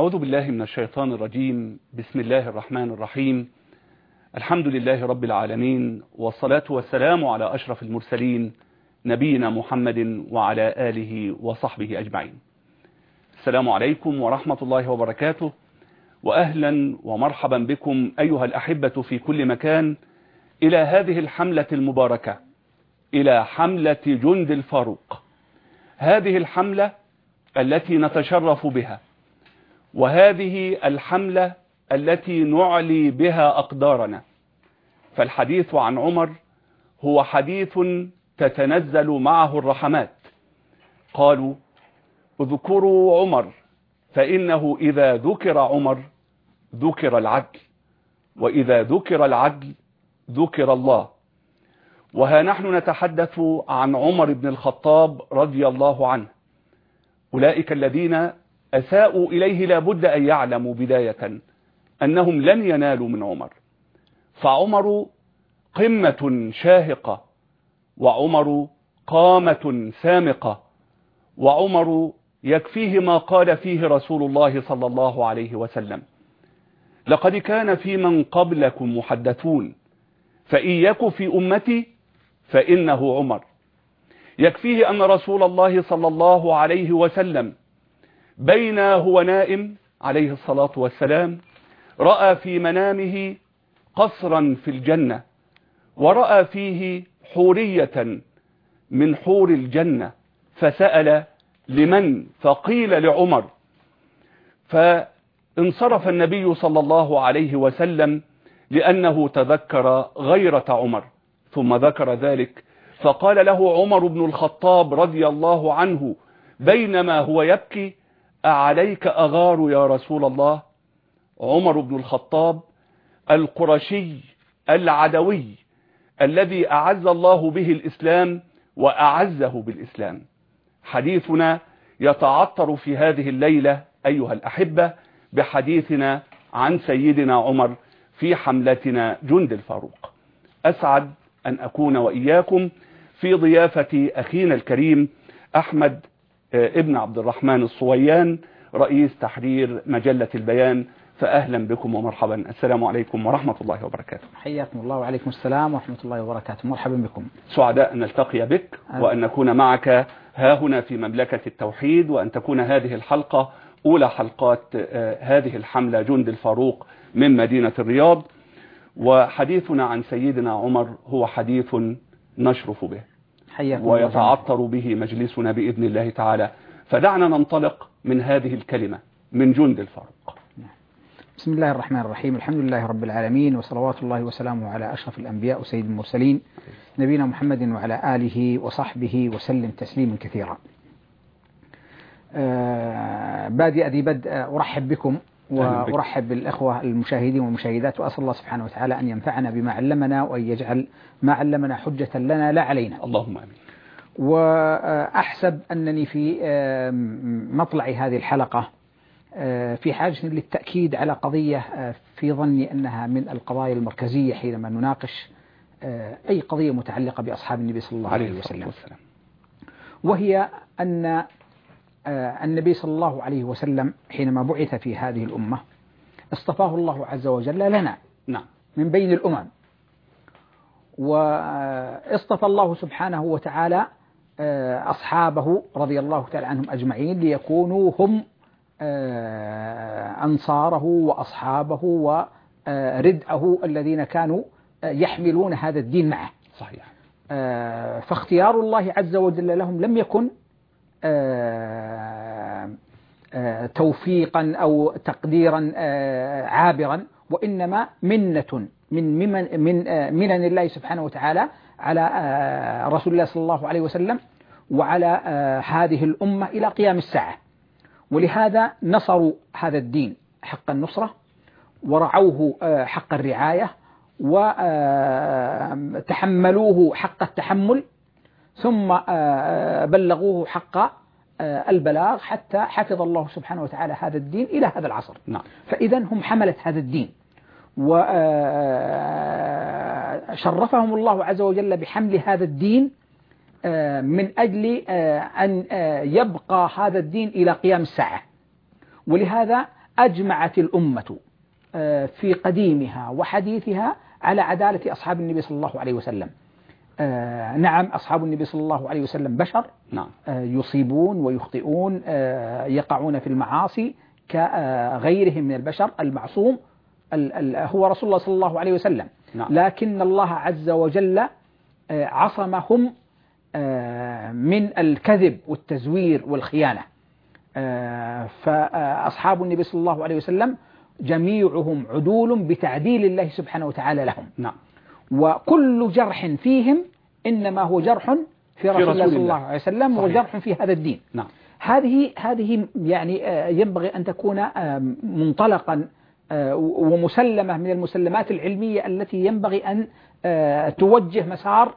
أعوذ بالله من الشيطان الرجيم. بسم الله الرحمن الرحيم. الحمد لله رب العالمين، والصلاة والسلام على أشرف المرسلين نبينا محمد وعلى آله وصحبه أجمعين. السلام عليكم ورحمة الله وبركاته، وأهلا ومرحبا بكم أيها الأحبة في كل مكان إلى هذه الحملة المباركة، إلى حملة جند الفاروق. هذه الحملة التي نتشرف بها، وهذه الحملة التي نعلي بها أقدارنا. فالحديث عن عمر هو حديث تتنزل معه الرحمات. قالوا: اذكروا عمر فإنه إذا ذكر عمر ذكر العدل، وإذا ذكر العدل ذكر الله. وها نحن نتحدث عن عمر بن الخطاب رضي الله عنه. أولئك الذين أساءوا إليه لابد أن يعلموا بداية أنهم لن ينالوا من عمر، فعمر قمة شاهقة، وعمر قامة سامقة، وعمر يكفيه ما قال فيه رسول الله صلى الله عليه وسلم: لقد كان في من قبلكم محدثون، فإن يك في أمتي فإنه عمر. يكفيه أن رسول الله صلى الله عليه وسلم بين هو نائم عليه الصلاة والسلام رأى في منامه قصرا في الجنة، ورأى فيه حورية من حور الجنة، فسأل لمن؟ فقيل لعمر. فانصرف النبي صلى الله عليه وسلم لأنه تذكر غيرة عمر، ثم ذكر ذلك فقال له عمر بن الخطاب رضي الله عنه بينما هو يبكي: أعليك أغار يا رسول الله؟ عمر بن الخطاب القرشي العدوي الذي أعز الله به الإسلام وأعزه بالإسلام. حديثنا يتعطر في هذه الليلة أيها الأحبة بحديثنا عن سيدنا عمر في حملتنا جند الفاروق. أسعد أن أكون وإياكم في ضيافة أخينا الكريم أحمد ابن عبد الرحمن الصويان، رئيس تحرير مجلة البيان. فأهلا بكم ومرحبا. السلام عليكم ورحمة الله وبركاته. حياكم الله. وعليكم السلام ورحمة الله وبركاته. مرحبا بكم. سعداء أن نلتقي بك وأن نكون معك ها هنا في مملكة التوحيد، وأن تكون هذه الحلقة أولى حلقات هذه الحملة جند الفاروق من مدينة الرياض. وحديثنا عن سيدنا عمر هو حديث نشرف به ويتعطر به مجلسنا بإذن الله تعالى. فدعنا ننطلق من هذه الكلمة من جند الفاروق. بسم الله الرحمن الرحيم. الحمد لله رب العالمين، وصلوات الله وسلامه على أشرف الأنبياء وسيد المرسلين نبينا محمد وعلى آله وصحبه وسلم تسليما كثيرا. بادئ ذي بدء أرحب بكم وأرحب بالإخوة المشاهدين والمشاهدات، وأسأل الله سبحانه وتعالى أن ينفعنا بما علمنا، وأن يجعل ما علمنا حجة لنا لا علينا. اللهم آمين. وأحسب أنني في مطلع هذه الحلقة في حاجة للتأكيد على قضية في ظني أنها من القضايا المركزية حينما نناقش أي قضية متعلقة بأصحاب النبي صلى الله عليه وسلم، وهي أن النبي صلى الله عليه وسلم حينما بعث في هذه الأمة اصطفاه الله عز وجل لنا من بين الأمم، واصطفى الله سبحانه وتعالى أصحابه رضي الله تعالى عنهم أجمعين ليكونوا هم أنصاره وأصحابه وردءه الذين كانوا يحملون هذا الدين معه. صحيح. فاختيار الله عز وجل لهم لم يكن توفيقا أو تقديرا عابرا، وإنما منة من منن الله سبحانه وتعالى على رسول الله صلى الله عليه وسلم وعلى هذه الأمة إلى قيام الساعة. ولهذا نصروا هذا الدين حق النصرة، ورعوه حق الرعاية، وتحملوه حق التحمل، ثم بلغوه حق البلاغ، حتى حفظ الله سبحانه وتعالى هذا الدين إلى هذا العصر. فإذا هم حملة هذا الدين، وشرفهم الله عز وجل بحمل هذا الدين من أجل أن يبقى هذا الدين إلى قيام الساعة. ولهذا أجمعت الأمة في قديمها وحديثها على عدالة أصحاب النبي صلى الله عليه وسلم. نعم، أصحاب النبي صلى الله عليه وسلم بشر، نعم. يصيبون ويخطئون، يقعون في المعاصي كغيرهم من البشر. المعصوم هو رسول الله صلى الله عليه وسلم، نعم. لكن الله عز وجل عصمهم من الكذب والتزوير والخيانة. فأصحاب النبي صلى الله عليه وسلم جميعهم عدول بتعديل الله سبحانه وتعالى لهم. نعم. وكل جرح فيهم إنما هو جرح في رسول الله صلى الله عليه وسلم، صحيح. وجرح في هذا الدين. نعم. هذه يعني ينبغي أن تكون منطلقا ومسلمة من المسلمات العلمية التي ينبغي أن توجه مسار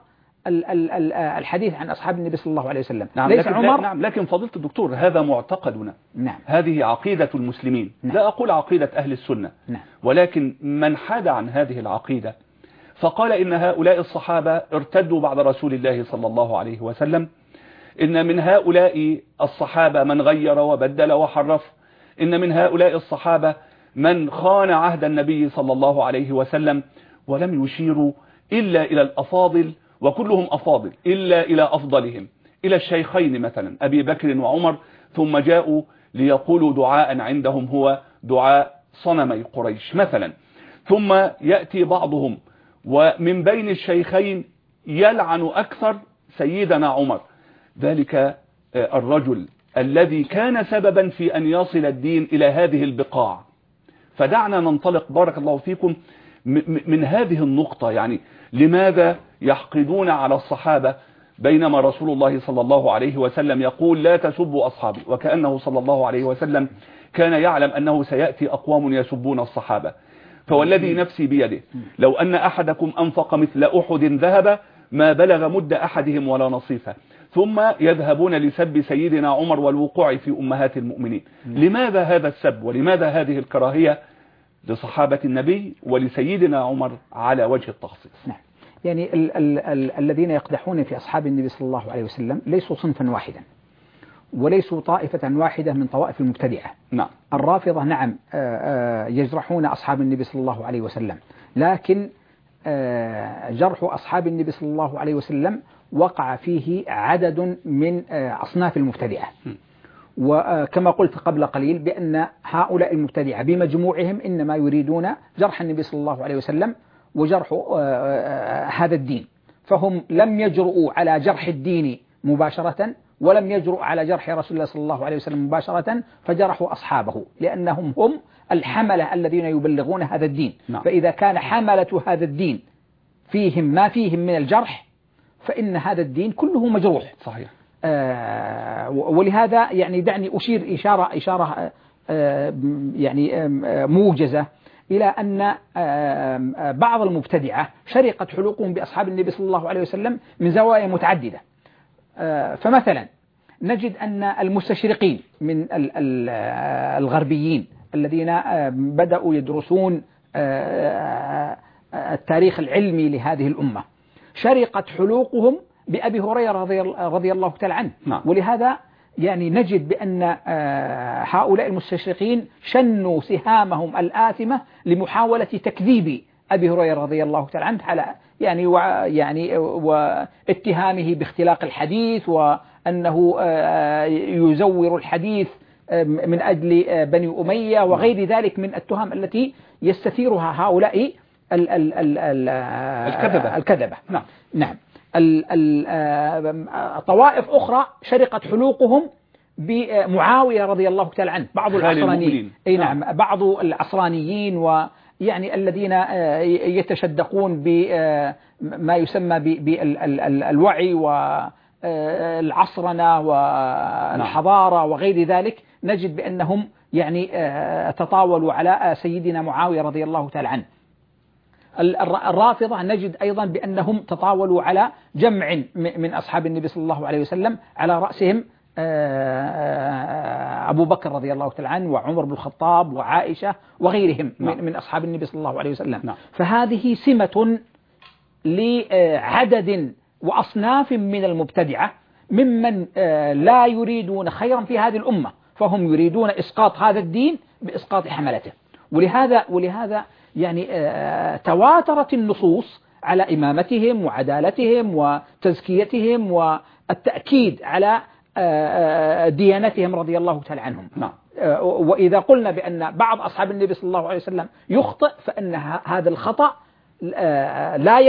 الحديث عن أصحاب النبي صلى الله عليه وسلم. نعم. ليس عمر. نعم، لكن فضيلة الدكتور هذا معتقدنا. نعم. هذه عقيدة المسلمين. نعم. لا أقول عقيدة أهل السنة. نعم. ولكن من حاد عن هذه العقيدة فقال إن هؤلاء الصحابة ارتدوا بعد رسول الله صلى الله عليه وسلم، إن من هؤلاء الصحابة من غير وبدل وحرف، إن من هؤلاء الصحابة من خان عهد النبي صلى الله عليه وسلم، ولم يشيروا إلا إلى الأفاضل، وكلهم أفاضل إلا إلى أفضلهم، إلى الشيخين مثلا أبي بكر وعمر، ثم جاءوا ليقولوا دعاء عندهم هو دعاء صنمي قريش مثلا. ثم يأتي بعضهم ومن بين الشيخين يلعن أكثر سيدنا عمر، ذلك الرجل الذي كان سببا في أن يصل الدين إلى هذه البقاع. فدعنا ننطلق بارك الله فيكم من هذه النقطة، يعني لماذا يحقدون على الصحابة بينما رسول الله صلى الله عليه وسلم يقول لا تسبوا أصحابي، وكأنه صلى الله عليه وسلم كان يعلم أنه سيأتي أقوام يسبون الصحابة. فوالذي نفسي بيده لو أن أحدكم أنفق مثل أحد ذهب ما بلغ مد أحدهم ولا نصيفه. ثم يذهبون لسب سيدنا عمر والوقوع في أمهات المؤمنين. لماذا هذا السب ولماذا هذه الكراهية لصحابة النبي ولسيدنا عمر على وجه التخصيص؟ نعم. يعني الذين يقدحون في أصحاب النبي صلى الله عليه وسلم ليسوا صنفا واحدا وليسوا طائفة واحدة من طوائف المبتدعة. نعم. الرافضة نعم يجرحون أصحاب النبي صلى الله عليه وسلم، لكن جرح أصحاب النبي صلى الله عليه وسلم وقع فيه عدد من أصناف المبتدعة. وكما قلت قبل قليل بأن هؤلاء المبتدعة بمجموعهم إنما يريدون جرح النبي صلى الله عليه وسلم وجرح هذا الدين، فهم لم يجرؤوا على جرح الدين مباشرة ولم يجرؤوا على جرح رسول الله صلى الله عليه وسلم مباشرة، فجرحوا أصحابه لأنهم هم الحملة الذين يبلغون هذا الدين. نعم. فإذا كان حملة هذا الدين فيهم ما فيهم من الجرح فإن هذا الدين كله مجروح. صحيح. ولهذا يعني دعني أشير إشارة يعني موجزة إلى أن بعض المبتدعة شرقت حلوقهم بأصحاب النبي صلى الله عليه وسلم من زوايا متعددة. فمثلا نجد أن المستشرقين من الغربيين الذين بدأوا يدرسون التاريخ العلمي لهذه الأمة شرقت حلوقهم بأبي هريرة رضي الله تعالى عنه. نعم. ولهذا يعني نجد بأن هؤلاء المستشرقين شنوا سهامهم الآثمة لمحاولة تكذيب أبي هريرة رضي الله تعالى عنه على يعني واتهامه باختلاق الحديث وأنه يزور الحديث من أجل بني أمية وغير ذلك من التهم التي يستثيرها هؤلاء الكذبة. نعم. نعم. طوائف أخرى شرقت حلوقهم بمعاوية رضي الله تعالى عنه، بعض العصرانيين. أي نعم. بعض العصرانيين ويعني الذين يتشدقون بما يسمى بالوعي والعصرنة والحضارة وغير ذلك، نجد بأنهم يعني تطاولوا على سيدنا معاوية رضي الله تعالى عنه. الرافضة نجد أيضا بأنهم تطاولوا على جمع من أصحاب النبي صلى الله عليه وسلم، على رأسهم أبو بكر رضي الله تعالى عنه وعمر بن الخطاب وعائشة وغيرهم من أصحاب النبي صلى الله عليه وسلم. نعم. فهذه سمة لعدد وأصناف من المبتدعة ممن لا يريدون خيرا في هذه الأمة، فهم يريدون إسقاط هذا الدين بإسقاط حملته. ولهذا يعني تواترت النصوص على إمامتهم وعدالتهم وتزكيتهم والتأكيد على ديانتهم رضي الله تعالى عنهم. نعم. وإذا قلنا بأن بعض أصحاب النبي صلى الله عليه وسلم يخطئ، فإن هذا الخطأ لا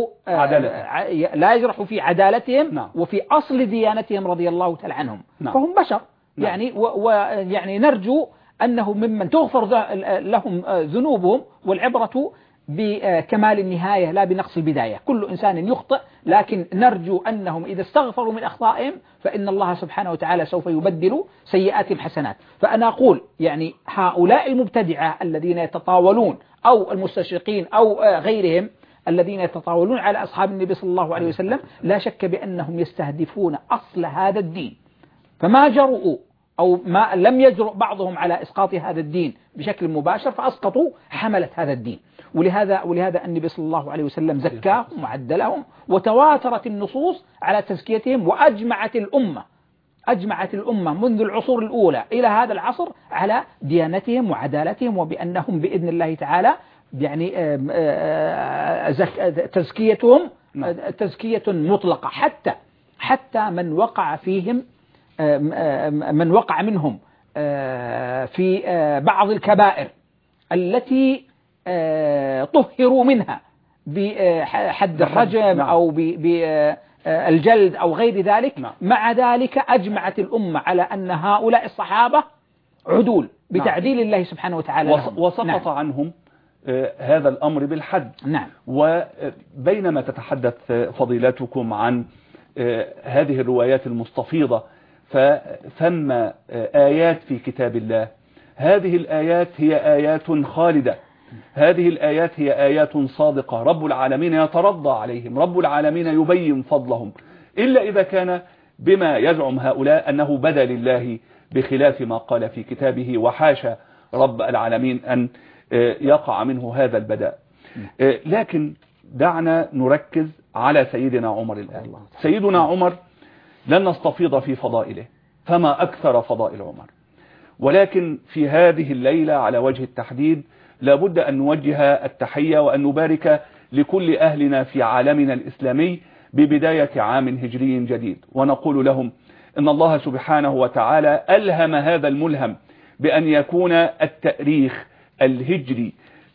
يجرح في عدالتهم. نعم. وفي أصل ديانتهم رضي الله تعالى عنهم. نعم. فهم بشر. نعم. يعني ويعني نرجو أنه ممن تغفر لهم ذنوبهم، والعبرة بكمال النهاية لا بنقص البداية. كل إنسان يخطئ، لكن نرجو أنهم إذا استغفروا من أخطائهم فإن الله سبحانه وتعالى سوف يبدل سيئاتهم حسنات. فأنا أقول يعني هؤلاء المبتدعة الذين يتطاولون، أو المستشرقين أو غيرهم الذين يتطاولون على أصحاب النبي صلى الله عليه وسلم، لا شك بأنهم يستهدفون أصل هذا الدين، فما جرؤوا أو ما لم يجرؤ بعضهم على إسقاط هذا الدين بشكل مباشر، فأسقطوا حملة هذا الدين. ولهذا النبي صلى الله عليه وسلم زكاهم وعدلهم، وتواترت النصوص على تزكيتهم، وأجمعت الأمة منذ العصور الأولى إلى هذا العصر على ديانتهم وعدالتهم، وبأنهم بإذن الله تعالى يعني تزكيتهم تزكية مطلقة، حتى من وقع فيهم من وقع منهم في بعض الكبائر التي طهروا منها بحد الرجم أو بالجلد أو غير ذلك. مع ذلك أجمعت الأمة على أن هؤلاء الصحابة عدول بتعديل الله سبحانه وتعالى وسقط عنهم هذا الأمر بالحد. نعم. وبينما تتحدث فضيلتكم عن هذه الروايات المستفيضة، فثم آيات في كتاب الله. هذه الآيات هي آيات خالدة، هذه الآيات هي آيات صادقة. رب العالمين يترضى عليهم، رب العالمين يبين فضلهم، إلا إذا كان بما يزعم هؤلاء أنه بدا لله بخلاف ما قال في كتابه، وحاشا رب العالمين أن يقع منه هذا البداء. لكن دعنا نركز على سيدنا عمر الآن. سيدنا عمر لن نستفيض في فضائله، فما أكثر فضائل عمر، ولكن في هذه الليلة على وجه التحديد لابد أن نوجه التحية وأن نبارك لكل أهلنا في عالمنا الإسلامي ببداية عام هجري جديد، ونقول لهم إن الله سبحانه وتعالى ألهم هذا الملهم بأن يكون التاريخ الهجري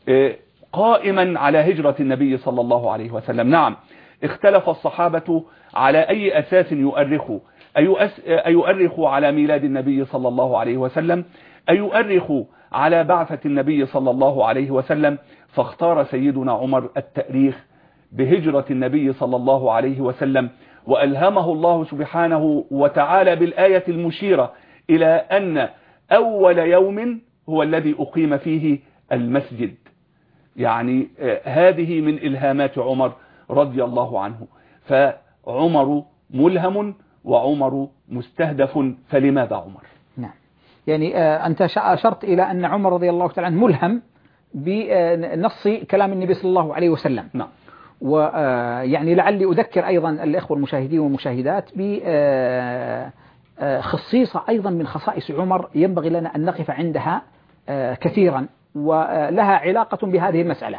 قائما على هجرة النبي صلى الله عليه وسلم. نعم، اختلف الصحابة على أي أساس يؤرخوا، أيؤرخوا على ميلاد النبي صلى الله عليه وسلم، أيؤرخوا على بعثة النبي صلى الله عليه وسلم. فاختار سيدنا عمر التاريخ بهجرة النبي صلى الله عليه وسلم، وألهمه الله سبحانه وتعالى بالآية المشيرة إلى أن أول يوم هو الذي أقيم فيه المسجد. يعني هذه من إلهامات عمر رضي الله عنه. فعمر ملهم وعمر مستهدف، فلماذا عمر؟ نعم، يعني أنت أشرت إلى أن عمر رضي الله تعالى عنه ملهم بنص كلام النبي صلى الله عليه وسلم. نعم. ويعني لعلي أذكر أيضا الإخوة المشاهدين والمشاهدات بخصيصة أيضا من خصائص عمر ينبغي لنا أن نقف عندها كثيرا، ولها علاقة بهذه المسألة.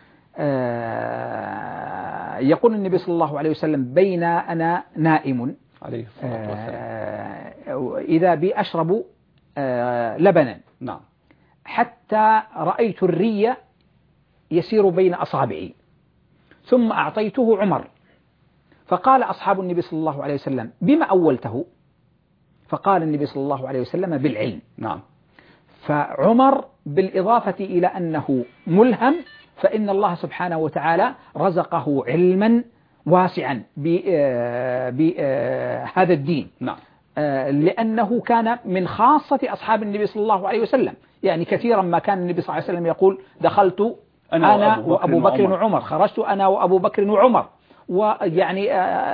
يقول النبي صلى الله عليه وسلم: بين أنا نائم عليه الصلاة والسلام إذا بي أشرب لبنا. نعم. حتى رأيت الري يسير بين أصابعي، ثم أعطيته عمر، فقال أصحاب النبي صلى الله عليه وسلم: بما أولته؟ فقال النبي صلى الله عليه وسلم: بالعلم. نعم. فعمر بالإضافة إلى أنه ملهم، فإن الله سبحانه وتعالى رزقه علما واسعا بهذا الدين. نعم. لأنه كان من خاصة أصحاب النبي صلى الله عليه وسلم. يعني كثيرا ما كان النبي صلى الله عليه وسلم يقول: دخلت أنا وأبو بكر وعمر، خرجت أنا وأبو بكر وعمر. ويعني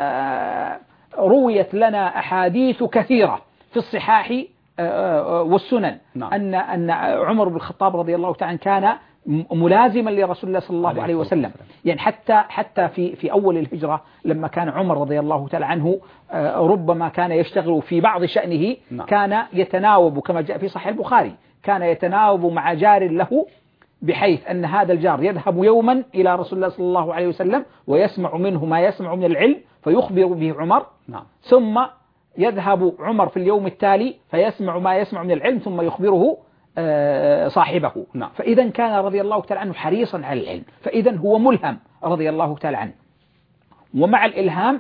رويت لنا أحاديث كثيرة في الصحاح والسنن. نعم. أن عمر بن الخطاب رضي الله تعالى كان ملازما لرسول الله صلى الله عليه وسلم. يعني حتى في أول الهجرة لما كان عمر رضي الله تعالى عنه ربما كان يشتغل في بعض شأنه، كان يتناوب كما جاء في صحيح البخاري، كان يتناوب مع جار له، بحيث أن هذا الجار يذهب يوما إلى رسول الله صلى الله عليه وسلم ويسمع منه ما يسمع من العلم فيخبر به عمر، ثم يذهب عمر في اليوم التالي فيسمع ما يسمع من العلم ثم يخبره صاحبه. فإذا كان رضي الله تعالى عنه حريصا على العلم، فإذا هو ملهم رضي الله تعالى عنه، ومع الإلهام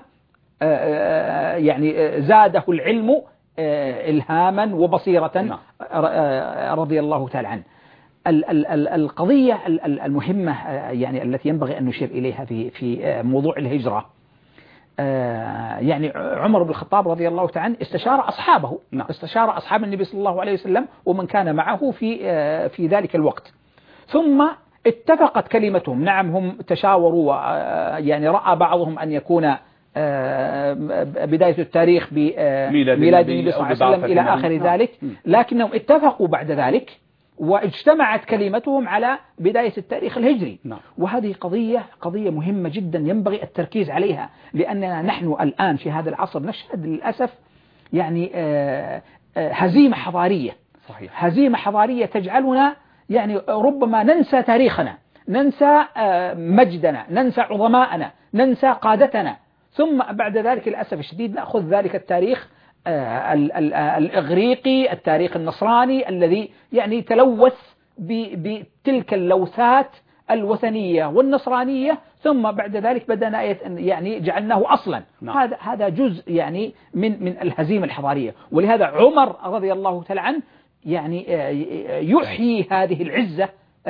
يعني زاده العلم إلهاما وبصيرة رضي الله تعالى عنه. القضية المهمة يعني التي ينبغي أن نشير إليها في موضوع الهجرة، يعني عمر بن الخطاب رضي الله تعالى عنه استشار أصحابه، استشار أصحاب النبي صلى الله عليه وسلم ومن كان معه في ذلك الوقت، ثم اتفقت كلمتهم. نعم هم تشاوروا، يعني رأى بعضهم أن يكون بداية التاريخ بميلاد النبي صلى الله عليه وسلم إلى آخر ذلك، لكنهم اتفقوا بعد ذلك واجتمعت كلمتهم على بداية التاريخ الهجري. وهذه قضية مهمة جدا ينبغي التركيز عليها، لأننا نحن الآن في هذا العصر نشهد للأسف يعني هزيمة حضارية. صحيح. هزيمة حضارية تجعلنا يعني ربما ننسى تاريخنا، ننسى مجدنا، ننسى عظماءنا، ننسى قادتنا، ثم بعد ذلك للأسف الشديد نأخذ ذلك التاريخ الإغريقي، التاريخ النصراني الذي يعني تلوث بتلك اللوثات الوثنية والنصرانية، ثم بعد ذلك بدأنا يعني جعلناه أصلا. هذا جزء يعني من الهزيمة الحضارية. ولهذا عمر رضي الله تعالى عنه يعني يحيي هذه العزة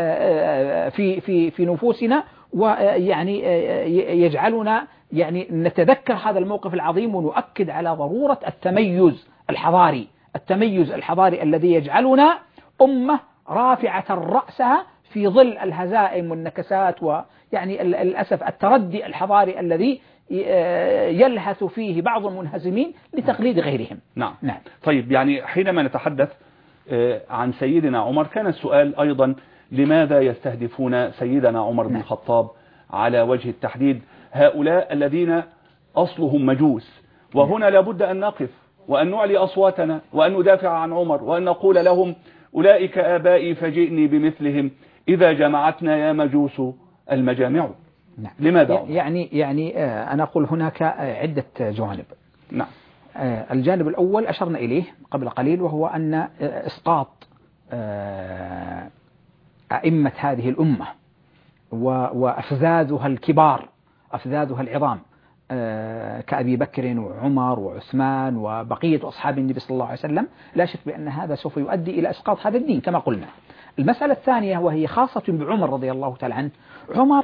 في نفوسنا، ويعني يجعلنا يعني نتذكر هذا الموقف العظيم ونؤكد على ضرورة التميز الحضاري الذي يجعلنا أمة رافعة رأسها في ظل الهزائم والنكسات، ويعني للأسف التردي الحضاري الذي يلهث فيه بعض المنهزمين لتقليد غيرهم. نعم. طيب، يعني حينما نتحدث عن سيدنا عمر كان السؤال أيضا لماذا يستهدفون سيدنا عمر بن الخطاب على وجه التحديد؟ هؤلاء الذين أصلهم مجوس، وهنا لابد أن نقف وأن نعلي أصواتنا وأن ندافع عن عمر وأن نقول لهم أولئك آبائي فجئني بمثلهم إذا جمعتنا يا مجوس المجامع. لماذا؟ يعني أنا أقول هناك عدة جوانب. الجانب الأول أشرنا إليه قبل قليل، وهو أن إسقاط أئمة هذه الأمة وأفذاذها الكبار، أفذاذها العظام كأبي بكر وعمر وعثمان وبقية أصحاب النبي صلى الله عليه وسلم، لا شك بأن هذا سوف يؤدي إلى إسقاط هذا الدين كما قلنا. المسألة الثانية وهي خاصة بعمر رضي الله تعالى عنه، عمر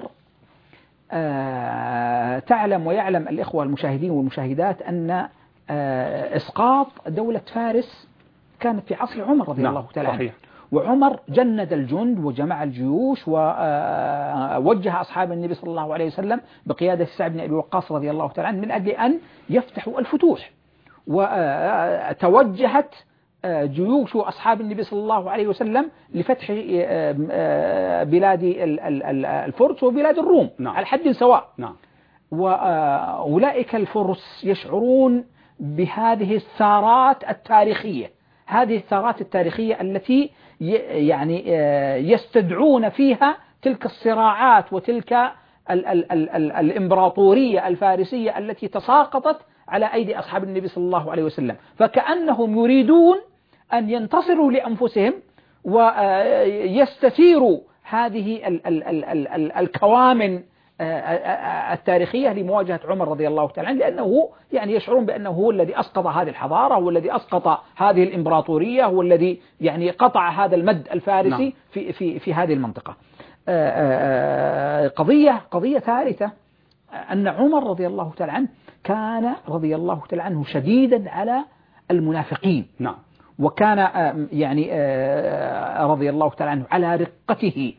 تعلم ويعلم الإخوة المشاهدين والمشاهدات أن إسقاط دولة فارس كانت في عصر عمر رضي الله تعالى عنه. وعمر جند الجند وجمع الجيوش ووجه أصحاب النبي صلى الله عليه وسلم بقيادة سعد بن أبي وقاص رضي الله تعالى عنه من أجل أن يفتحوا الفتوح، وتوجهت جيوش أصحاب النبي صلى الله عليه وسلم لفتح بلاد الفرس وبلاد الروم على حد سواء. وأولئك الفرس يشعرون بهذه الثارات التاريخية، هذه الثارات التاريخية التي يعني يستدعون فيها تلك الصراعات وتلك الإمبراطورية الفارسية التي تساقطت على أيدي أصحاب النبي صلى الله عليه وسلم، فكأنهم يريدون أن ينتصروا لأنفسهم ويستثيروا هذه الكوامن التاريخية لمواجهة عمر رضي الله تعالى عنه، لأنه يعني يشعرون بأنه هو الذي أسقط هذه الحضارة، هو الذي أسقط هذه الإمبراطورية، هو الذي يعني قطع هذا المد الفارسي في هذه المنطقة. قضية ثالثة أن عمر رضي الله تعالى عنه كان رضي الله تعالى عنه شديدا على المنافقين. وكان يعني رضي الله تعالى عنه على رقته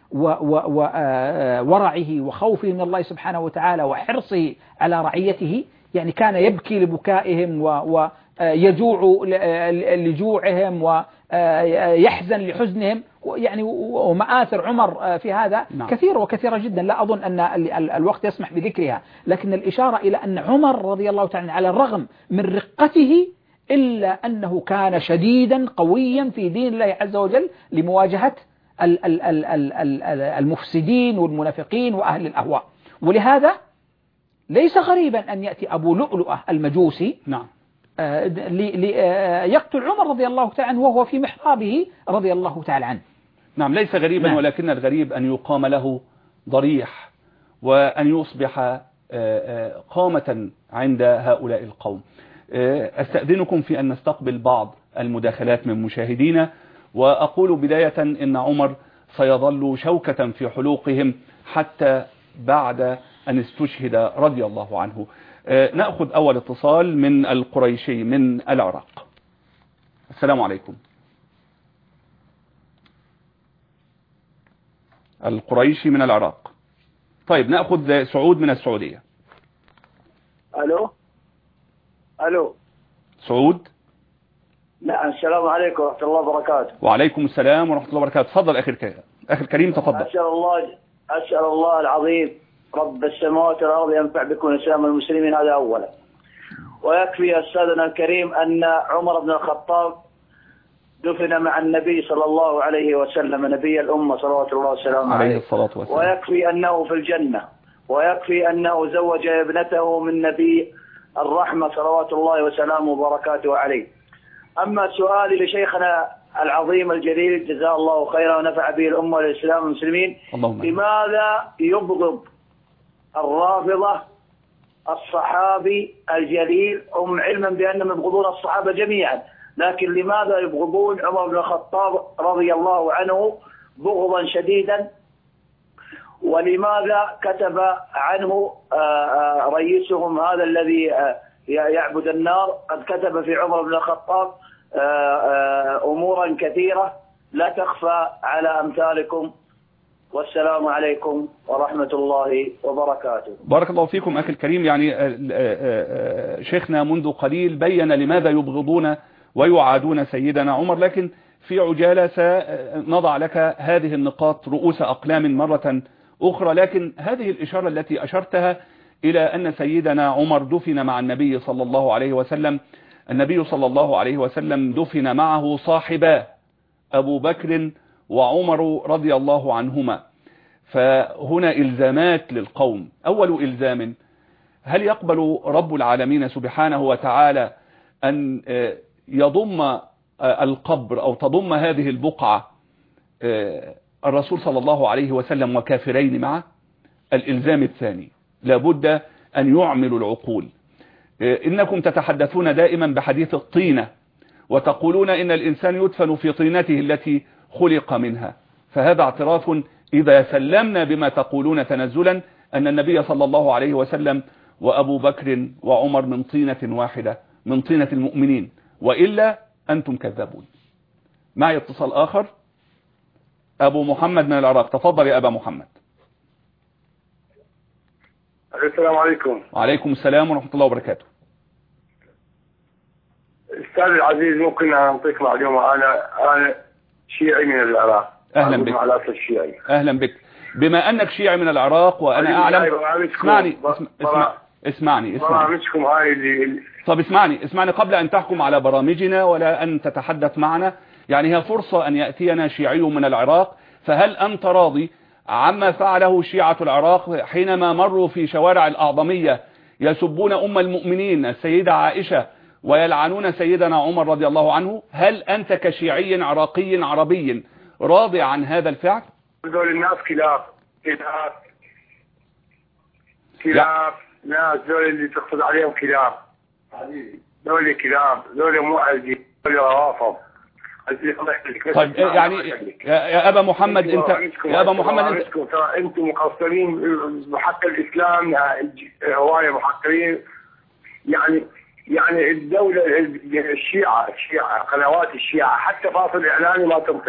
وورعه وخوفه من الله سبحانه وتعالى وحرصه على رعيته، يعني كان يبكي لبكائهم ويجوع لجوعهم ويحزن لحزنهم، يعني ومآثر عمر في هذا نعم. كثيرة وكثيرة جدا، لا أظن أن الوقت يسمح بذكرها، لكن الإشارة إلى أن عمر رضي الله تعالى على الرغم من رقته إلا أنه كان شديدا قويا في دين الله عز وجل لمواجهة المفسدين والمنافقين وأهل الأهواء. ولهذا ليس غريبا أن يأتي أبو لؤلؤة المجوسي نعم يقتل عمر رضي الله تعالى عنه وهو في محرابه رضي الله تعالى عنه. نعم ليس غريبا، نعم. ولكن الغريب أن يقام له ضريح وأن يصبح قامة عند هؤلاء القوم. أستأذنكم في أن نستقبل بعض المداخلات من مشاهدينا، وأقول بداية إن عمر سيظل شوكة في حلوقهم حتى بعد أن استشهد رضي الله عنه. نأخذ أول اتصال من القريشي من العراق. السلام عليكم. القريشي من العراق. طيب نأخذ سعود من السعودية. ألو سعود. نعم السلام عليكم ورحمة الله وبركاته. وعليكم السلام ورحمة الله وبركاته. تفضل أخي الكريم تفضل. أسأل الله العظيم رب السماوات والأرض ينفع بكم الإسلام والمسلمين، هذا أولا. ويكفي أستاذنا الكريم أن عمر بن الخطاب دفن مع النبي صلى الله عليه وسلم نبي الأمة صلوات الله وسلامه عليه الصلاة والسلام. ويكفي أنه في الجنة، ويكفي أنه زوج ابنته من نبي الرحمة صلوات الله وسلامه وبركاته عليه. أما سؤالي لشيخنا العظيم الجليل جزاه الله خيرا ونفع به الأمة والإسلام والمسلمين، لماذا يبغض الرافضة الصحابي الجليل؟ هم علما بأنهم يبغضون الصحابة جميعا، لكن لماذا يبغضون عمر بن الخطاب رضي الله عنه بغضا شديدا؟ ولماذا كتب عنه رئيسهم هذا الذي يعبد النار، قد كتب في عمر بن الخطاب أمورا كثيرة لا تخفى على أمثالكم، والسلام عليكم ورحمة الله وبركاته. بارك الله فيكم أخي الكريم. يعني شيخنا منذ قليل بين لماذا يبغضون ويعادون سيدنا عمر، لكن في عجالة سنضع لك هذه النقاط رؤوس أقلام مرة أخرى. لكن هذه الإشارة التي أشرتها إلى أن سيدنا عمر دفن مع النبي صلى الله عليه وسلم، النبي صلى الله عليه وسلم دفن معه صاحباه أبو بكر وعمر رضي الله عنهما. فهنا إلزامات للقوم. أول إلزام: هل يقبل رب العالمين سبحانه وتعالى أن يضم القبر أو تضم هذه البقعة الرسول صلى الله عليه وسلم وكافرين معه؟ الإلزام الثاني: لابد أن يعملوا العقول. إنكم تتحدثون دائما بحديث الطينة وتقولون إن الإنسان يدفن في طينته التي خلق منها، فهذا اعتراف إذا سلمنا بما تقولون تنزلا أن النبي صلى الله عليه وسلم وأبو بكر وعمر من طينة واحدة، من طينة المؤمنين، وإلا أنتم كذابون. معي اتصال آخر، أبو محمد من العراق. تفضل يا أبا محمد. السلام عليكم. وعليكم السلام ورحمة الله وبركاته. أستاذ العزيز، ممكن أعطيك معلومة؟ أنا شيعي من العراق. أهلا بك. أهلا بك. بما أنك شيعي من العراق وأنا أعلم، اسمعني. برامجكم هاي اللي طب اسمعني قبل أن تحكم على برامجنا ولا أن تتحدث معنا. يعني هي فرصة أن يأتينا شيعي من العراق، فهل أنت راضي عما فعله شيعة العراق حينما مروا في شوارع الأعظمية يسبون أم المؤمنين السيدة عائشة ويلعنون سيدنا عمر رضي الله عنه؟ هل أنت كشيعي عراقي عربي راضي عن هذا الفعل؟ دول الناس كلاب ناس، دول اللي تقصد عليهم كلاب، دول مو عايزين، دول روافض. طيب يعني يا أبا محمد انتم مقصرين بحق الإسلام، هواية محقرين. يعني الدولة الشيعة قنوات الشيعة حتى فاصل إعلاني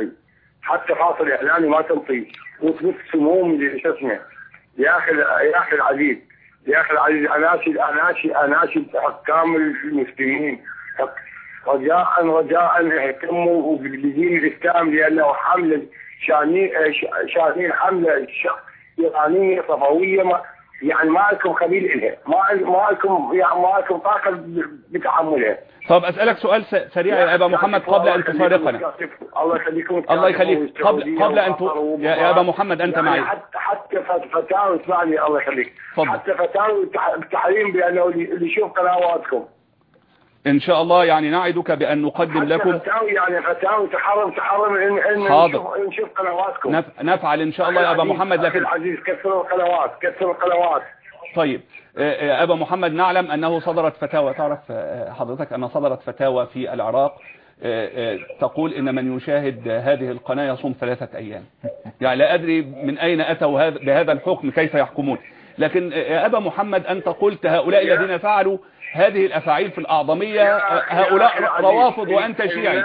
ما تنطي، وتبث سموم شو اسمه. يا أخي العزيز، أناشد حكام المسلمين، رجاء اهتموا بدين الإسلام، لأنه حملة شانين حملة إيرانية صفوية، يعني ما لكم خبيل إلها، ما لكم طاقة بتحملها. طب أسألك سؤال سريع يا أبا محمد قبل أن تفارقنا. الله يخليكم. الله يخليك. قبل أن يا أبا محمد أنت معي. حتى فتاوى اسمعني الله يخليك. حتى فتاوى التحريم بأنه اللي يشوف قنواتكم إن شاء الله يعني نعدك بأن نقدم لكم فتاوي تحرم إن نشوف قنواتكم. نفعل إن شاء الله يا أبا محمد. لكن العزيز كسروا القنوات. طيب يا أبا محمد، نعلم أنه صدرت فتاوى، تعرف حضرتك أن صدرت فتاوى في العراق تقول إن من يشاهد هذه القناة يصوم 3 أيام. يعني لا أدري من أين أتوا بهذا الحكم، كيف يحكمون. لكن يا أبا محمد أنت قلت هؤلاء الذين فعلوا هذه الأفاعيل في الأعظمية هؤلاء روافض وأنت شيعي.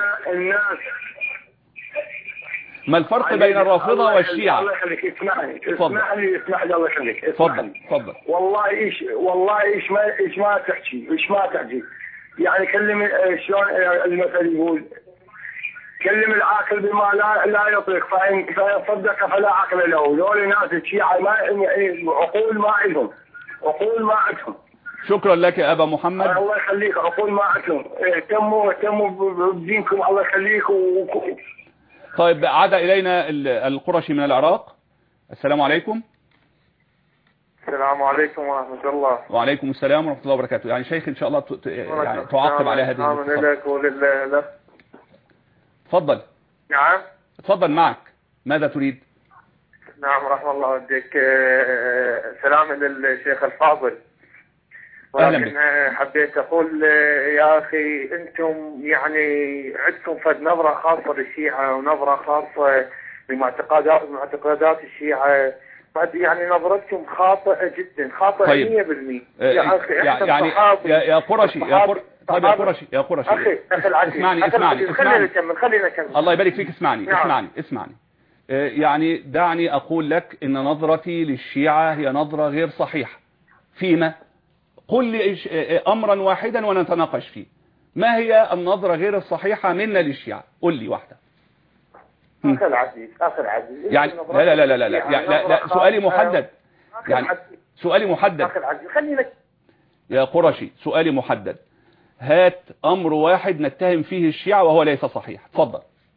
ما الفرق بين الرافضة والشيعة؟ الله يخليك اسمعني اسمح لي الله يخليك. تفضل. والله ايش ما تحكي يعني كلم شلون المثل يقول كلم العاقل بما لا يطلق، فإن صدق فلا عقل له. دول ناس الشيعة عقول ما عندهم. شكرا لك يا أبا محمد. الله يخليك. عقول ما عندهم. اهتموا بدينكم الله يخليك. طيب عاد إلينا القرشي من العراق. السلام عليكم. السلام عليكم ورحمة الله. وعليكم السلام ورحمة الله وبركاته. يعني شيخ إن شاء الله يعني تعقب على هذه الاتصال. تفضل. نعم. تفضل معك، ماذا تريد؟ نعم رحمة الله والديك. سلام للشيخ الفاضل. ولكن حبيت أقول يا أخي أنتم يعني عندكم فد نظرة خاصة للشيعة ونظرة خاصة بمعتقدات الشيعة، يعني نظرتكم خاطئة جدا، خاطئة 100%. يا أخي يعني يا قرشي طيب يا قرشي أخي العزيز اسمعني خلينا نكمل. الله يبارك فيك. اسمعني. يعني دعني أقول لك إن نظرتي للشيعة هي نظرة غير صحيحة. فيما قل لي أمرا واحدا ونتناقش فيه. ما هي النظرة غير الصحيحة منا للشيعة؟ قل لي واحدة. أخي العزيز يعني لا سؤالي محدد. يعني سؤالي محدد. أخي العزيز خلينا يا قرشي، سؤالي محدد. هات أمر واحد نتهم فيه الشيعة وهو ليس صحيح. تفضل.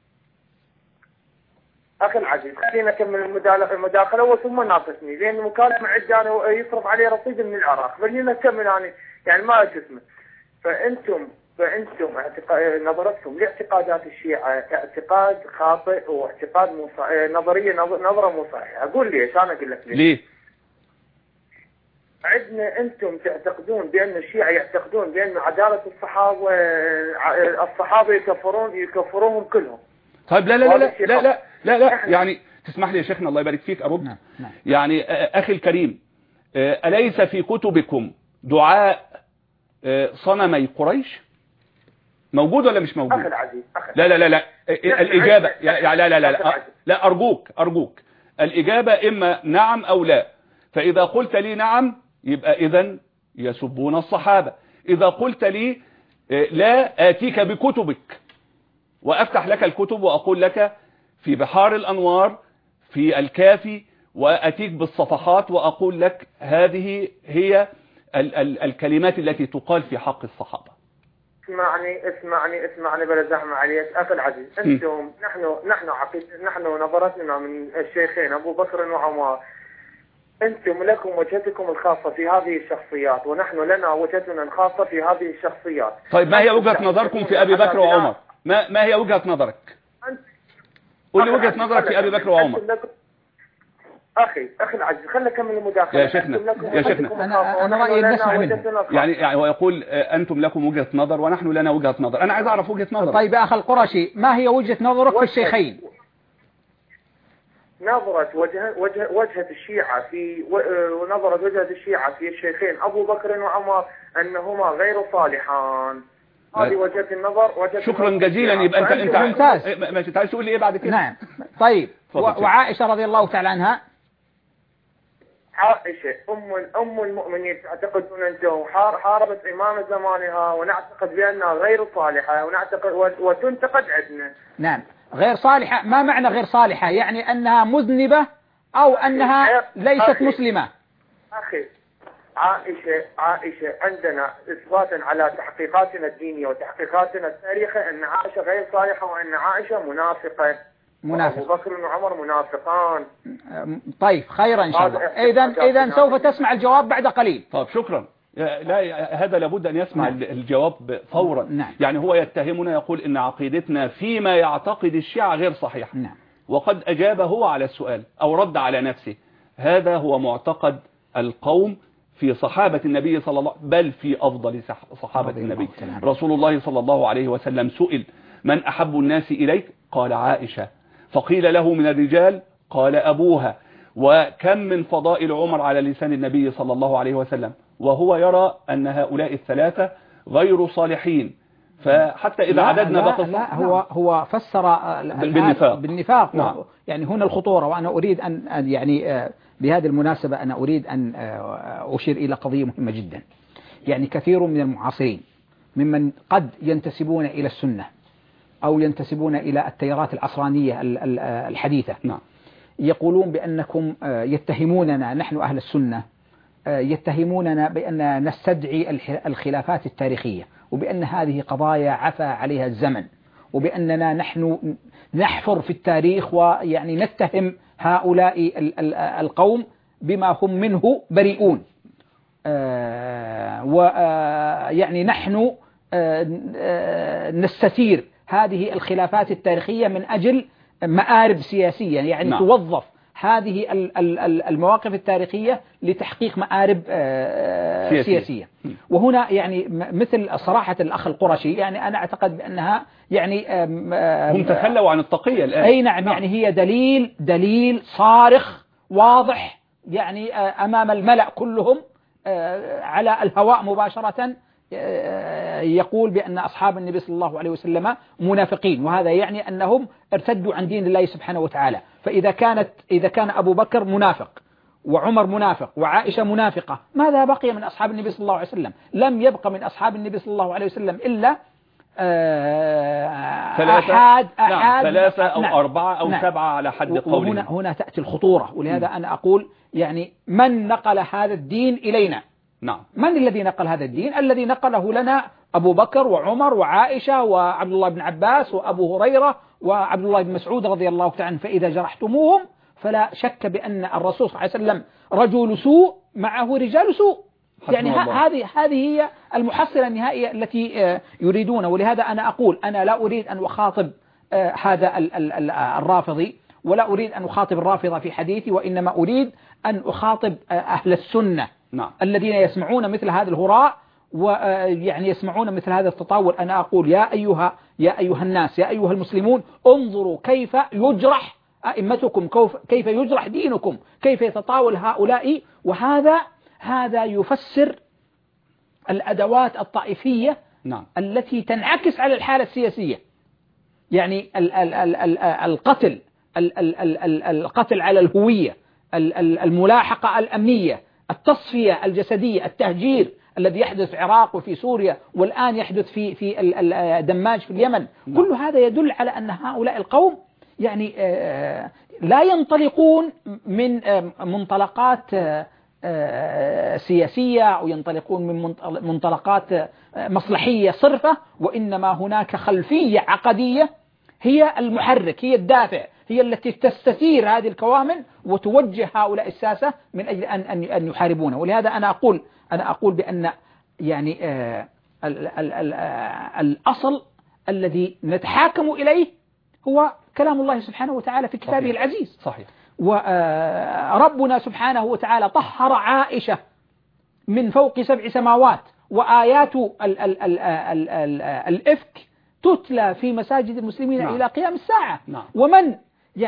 أخي العزيز خلينا نكمل المداخلة وثم ناقشني، لأن المكالمة عندنا يصرف عليه رصيد من العراق. خلينا نكمل يعني ما اسمه. فأنتم نظرتكم لاعتقادات الشيعة اعتقاد خاطئ واعتقاد نظرة مو صحيحة. أقول ليش؟ أنا أقول لك ليه؟ عندنا أنتم تعتقدون بأن الشيعة يعتقدون بأن عدالة الصحابة يكفروهم كلهم. طيب لا يعني تسمح لي يا شيخنا الله يبارك فيك أرد. نعم. يعني أخي الكريم، أليس في كتبكم دعاء صنمي قريش؟ موجود ولا مش موجود؟ أخي العزيز لا الإجابة لا أرجوك الإجابة إما نعم أو لا. فإذا قلت لي نعم يبقى إذن يسبون الصحابة. إذا قلت لي لا، آتيك بكتبك وأفتح لك الكتب وأقول لك في بحار الأنوار في الكافي، وأتيك بالصفحات وأقول لك هذه هي الكلمات التي تقال في حق الصحابة. اسمعني بلا زحمة عليك أخي العزيز. أنتم نحن نظرتنا من الشيخين أبو بكر وعمر. أنتم لكم وجهتكم الخاصة في هذه الشخصيات، ونحن لنا وجهتنا الخاصة في هذه الشخصيات. طيب ما هي وجهة نظركم في أبي بكر وعمر؟ ما هي وجهة نظرك؟ قل لي وجهة نظرك في أبي بكر وعمر. أخي العزيز خلنا نكمل المداخلة. يا شيخنا أنا رأيي نسمع منه. يعني هو يقول أنتم لكم وجهة نظر ونحن لنا وجهة نظر. أنا عايز أعرف وجهة نظر. طيب يا أخي القرشي، ما هي وجهة نظرك في الشيخين؟ نظرة وجهة الشيعة ونظرة وجهة الشيعة في الشيخين أبو بكر وعمر أنهما غير صالحان. هذه وجهة النظر. شكرا جزيلا. يبقى أنت ممتاز. ماشي. تعال تقول لي إيه بعد كده؟ نعم. طيب وعائشة رضي الله تعالى عنها عائشة أم المؤمنين تعتقدون أنتم حاربت إمام زمانها، ونعتقد بأنها غير صالحة، ونعتقد وتنتقد عندنا. نعم، غير صالحة. ما معنى غير صالحة؟ يعني أنها مذنبة أو أنها ليست مسلمة؟ أخي عائشة عندنا إثباتا على تحقيقاتنا الدينية وتحقيقاتنا التاريخية أن عائشة غير صالحة، وأن عائشة منافقة. أبو بكر وعمر منافقان. طيب، خيرا إن شاء الله. إذن سوف تسمع الجواب بعد قليل. طيب، شكرا. لا، هذا لابد أن يسمع الجواب فورا. نعم. يعني هو يتهمنا، يقول إن عقيدتنا فيما يعتقد الشيعة غير صحيحة. نعم. وقد أجاب هو على السؤال أو رد على نفسه. هذا هو معتقد القوم في صحابة النبي صلى الله عليه وسلم، بل في أفضل صحابة النبي. رسول الله صلى الله عليه وسلم سئل: من أحب الناس إليك؟ قال: عائشة. فقيل له: من الرجال؟ قال: أبوها. وكم من فضائل عمر على لسان النبي صلى الله عليه وسلم، وهو يرى أن هؤلاء الثلاثة غير صالحين. فحتى إذا عددنا باقي لا هو فسر بالنفاق. نعم. يعني هنا الخطورة. وأنا أريد أن يعني بهذه المناسبة أنا أريد أن أشير إلى قضية مهمة جدا. يعني كثير من المعاصرين ممن قد ينتسبون إلى السنة أو ينتسبون إلى التيارات العصرانية الحديثة، نعم، يقولون بأنكم يتهموننا نحن أهل السنة، يتهموننا بأن نستدعي الخلافات التاريخية، وبأن هذه قضايا عفى عليها الزمن، وبأننا نحن نحفر في التاريخ ويعني نتهم هؤلاء القوم بما هم منه بريئون. ويعني نحن نستثير هذه الخلافات التاريخية من أجل مآرب سياسية، يعني نعم. توظف هذه المواقف التاريخية لتحقيق مآرب سياسية. وهنا يعني مثل صراحة الأخ القرشي، يعني أنا أعتقد بأنها يعني هم تخلوا عن التقية الآن. أي نعم. يعني هي دليل صارخ واضح يعني أمام الملأ كلهم على الهواء مباشرة، يقول بأن أصحاب النبي صلى الله عليه وسلم منافقين، وهذا يعني أنهم ارتدوا عن دين الله سبحانه وتعالى. فإذا كان أبو بكر منافق، وعمر منافق، وعائشة منافقة، ماذا بقي من أصحاب النبي صلى الله عليه وسلم؟ لم يبق من أصحاب النبي صلى الله عليه وسلم إلا ثلاثة أو أربعة أو سبعة على حد قولنا. هنا تأتي الخطورة. ولهذا أنا أقول يعني من نقل هذا الدين إلينا؟ نعم. من الذي نقل هذا الدين؟ الذي نقله لنا أبو بكر وعمر وعائشة وعبد الله بن عباس وأبو هريرة وعبد الله بن مسعود رضي الله تعالى عنه. فإذا جرحتموهم فلا شك بأن الرسول صلى الله عليه وسلم رجل سوء معه رجال سوء. يعني هذه هي المحصلة النهائية التي يريدون. ولهذا أنا أقول أنا لا أريد أن أخاطب هذا الرافضي، ولا أريد أن أخاطب الرافضة في حديثي، وإنما أريد أن أخاطب أهل السنة. نعم. الذين يسمعون مثل هذا الهراء ويعني يسمعون مثل هذا التطاول. أنا أقول يا أيها الناس، يا أيها المسلمون، انظروا كيف يجرح أئمتكم، كيف يجرح دينكم، كيف يتطاول هؤلاء. وهذا يفسر الأدوات الطائفية نعم. التي تنعكس على الحالة السياسية. يعني القتل على الهوية، الملاحقة الأمنية، التصفية الجسدية، التهجير الذي يحدث في العراق وفي سوريا، والآن يحدث في الدماج في اليمن. كل هذا يدل على أن هؤلاء القوم يعني لا ينطلقون من منطلقات سياسية أو ينطلقون من منطلقات مصلحية صرفة، وإنما هناك خلفية عقدية هي المحرك، هي الدافع، هي التي تستثير هذه الكوامن وتوجه هؤلاء الساسة من أجل أن يحاربونه. ولهذا أنا أقول بأن يعني الأصل الذي نتحاكم إليه هو كلام الله سبحانه وتعالى في كتابه العزيز. صحيح. وربنا سبحانه وتعالى طهر عائشة من فوق 7 سماوات، وآيات الإفك تتلى في مساجد المسلمين نعم. إلى قيام الساعة. نعم. ومن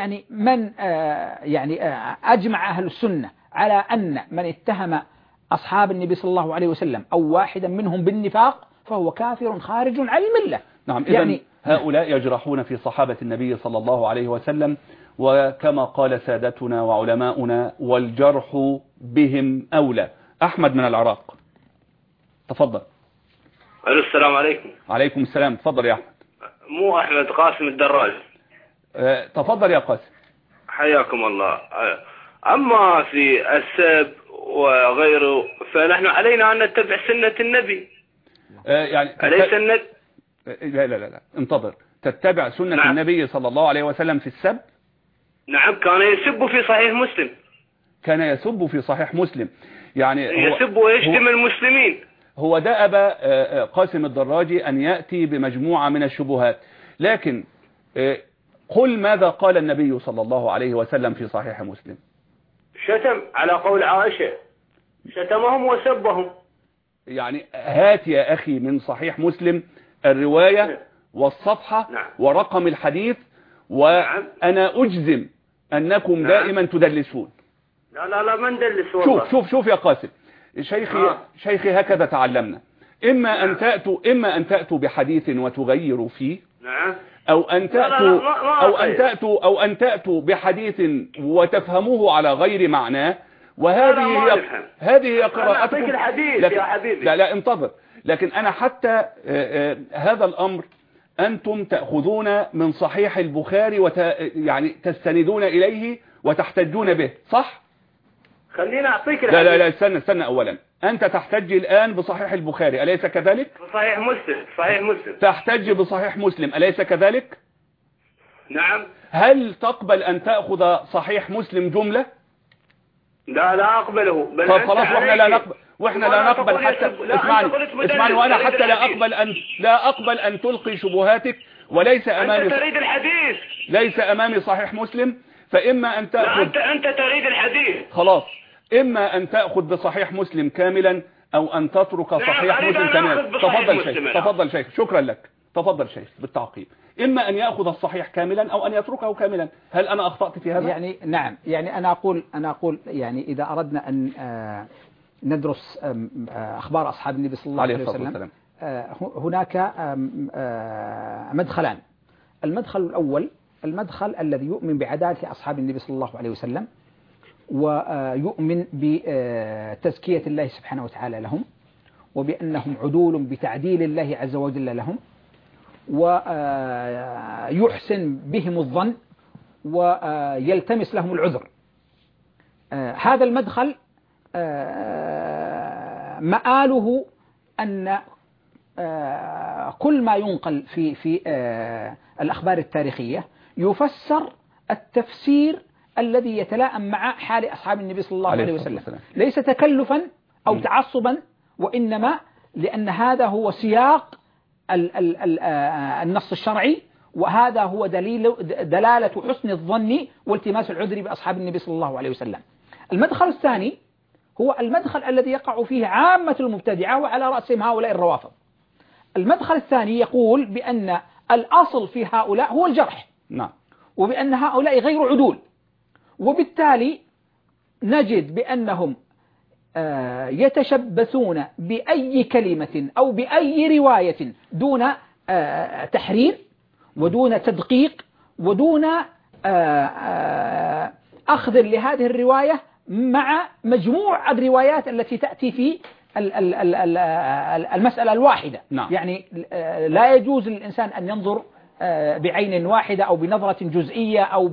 أجمع أهل السنة على أن من اتهم أصحاب النبي صلى الله عليه وسلم أو واحدا منهم بالنفاق فهو كافر خارج عن الملة. نعم. يعني هؤلاء يجرحون في صحابة النبي صلى الله عليه وسلم وكما قال سادتنا وعلماؤنا والجرح بهم أولى. أحمد من العراق، تفضل. ألو، السلام عليكم. عليكم السلام، تفضل يا أحمد. مو أحمد، قاسم الدراج. تفضل يا قاسم. حياكم الله. أما في السب وغيره فنحن علينا أن نتبع سنة النبي. يعني أليس النبي؟ لا انتظر، تتبع سنة نعم. النبي صلى الله عليه وسلم في السب؟ نعم، كان يسب في صحيح مسلم. كان يسب في صحيح مسلم، يعني يسب ويشتم المسلمين. هو ده أبى قاسم الدراجي أن يأتي بمجموعة من الشبهات، لكن قل ماذا قال النبي صلى الله عليه وسلم في صحيح مسلم؟ شتم على قول عائشة، شتمهم وسبهم. يعني هات يا أخي من صحيح مسلم الرواية والصفحة نعم. ورقم الحديث، وأنا أجزم أنكم دائما تدلسون. لا ما ندلس والله. شوف يا قاسم، شيخي هكذا تعلمنا، إما أن تأتوا بحديث وتغيروا فيه، نعم، أو أن تأتوا بحديث وتفهموه على غير معناه، وهذه هي قراءتكم. أنا الحديث يا حبيبي. لا انتظر، لكن أنا حتى هذا الأمر أنتم تأخذون من صحيح البخاري يعني تستندون إليه وتحتجون به، صح؟ خلينا أعطيك الحديث. لا استنى أولا، أنت تحتج الآن بصحيح البخاري أليس كذلك؟ صحيح مسلم. تحتج بصحيح مسلم أليس كذلك؟ نعم. هل تقبل أن تأخذ صحيح مسلم جملة؟ لا أقبله. بل خلاص، واحنا لا نقبل حتى اسمعني، وانا حتى لا اقبل ان تلقي شبهاتك، وليس امامي انت تريد الحديث، ليس امامي صحيح مسلم، فاما ان تاخذ. لا انت تريد الحديث. خلاص، اما ان تاخذ بصحيح مسلم كاملا او ان تترك صحيح مسلم كاملا. تفضل شيخ، شكرا لك. تفضل شيخ بالتعقيب. اما ان ياخذ الصحيح كاملا او ان يتركه كاملا. هل انا اخطأت في هذا؟ يعني نعم، يعني انا اقول يعني اذا اردنا ان ندرس اخبار اصحاب النبي صلى الله عليه وسلم، هناك مدخلان. المدخل الاول المدخل الذي يؤمن بعدالة اصحاب النبي صلى الله عليه وسلم، ويؤمن بتزكية الله سبحانه وتعالى لهم، وبأنهم عدول بتعديل الله عز وجل لهم، ويحسن بهم الظن ويلتمس لهم العذر. هذا المدخل مآله أن كل ما ينقل في الأخبار التاريخية يفسر التفسير الذي يتلائم مع حال أصحاب النبي صلى الله عليه وسلم، ليس تكلفا أو تعصبا، وإنما لأن هذا هو سياق النص الشرعي، وهذا هو دلالة حسن الظن والتماس العذر بأصحاب النبي صلى الله عليه وسلم. المدخل الثاني هو المدخل الذي يقع فيه عامة المبتدعة، وعلى رأسهم هؤلاء الروافض. المدخل الثاني يقول بأن الأصل في هؤلاء هو الجرح، نعم، وبأن هؤلاء غير عدول، وبالتالي نجد بأنهم يتشبثون بأي كلمة أو بأي رواية دون تحرير ودون تدقيق ودون أخذ لهذه الرواية مع مجموع الروايات التي تأتي في المسألة الواحدة. نعم. يعني لا يجوز للإنسان أن ينظر بعين واحدة أو بنظرة جزئية أو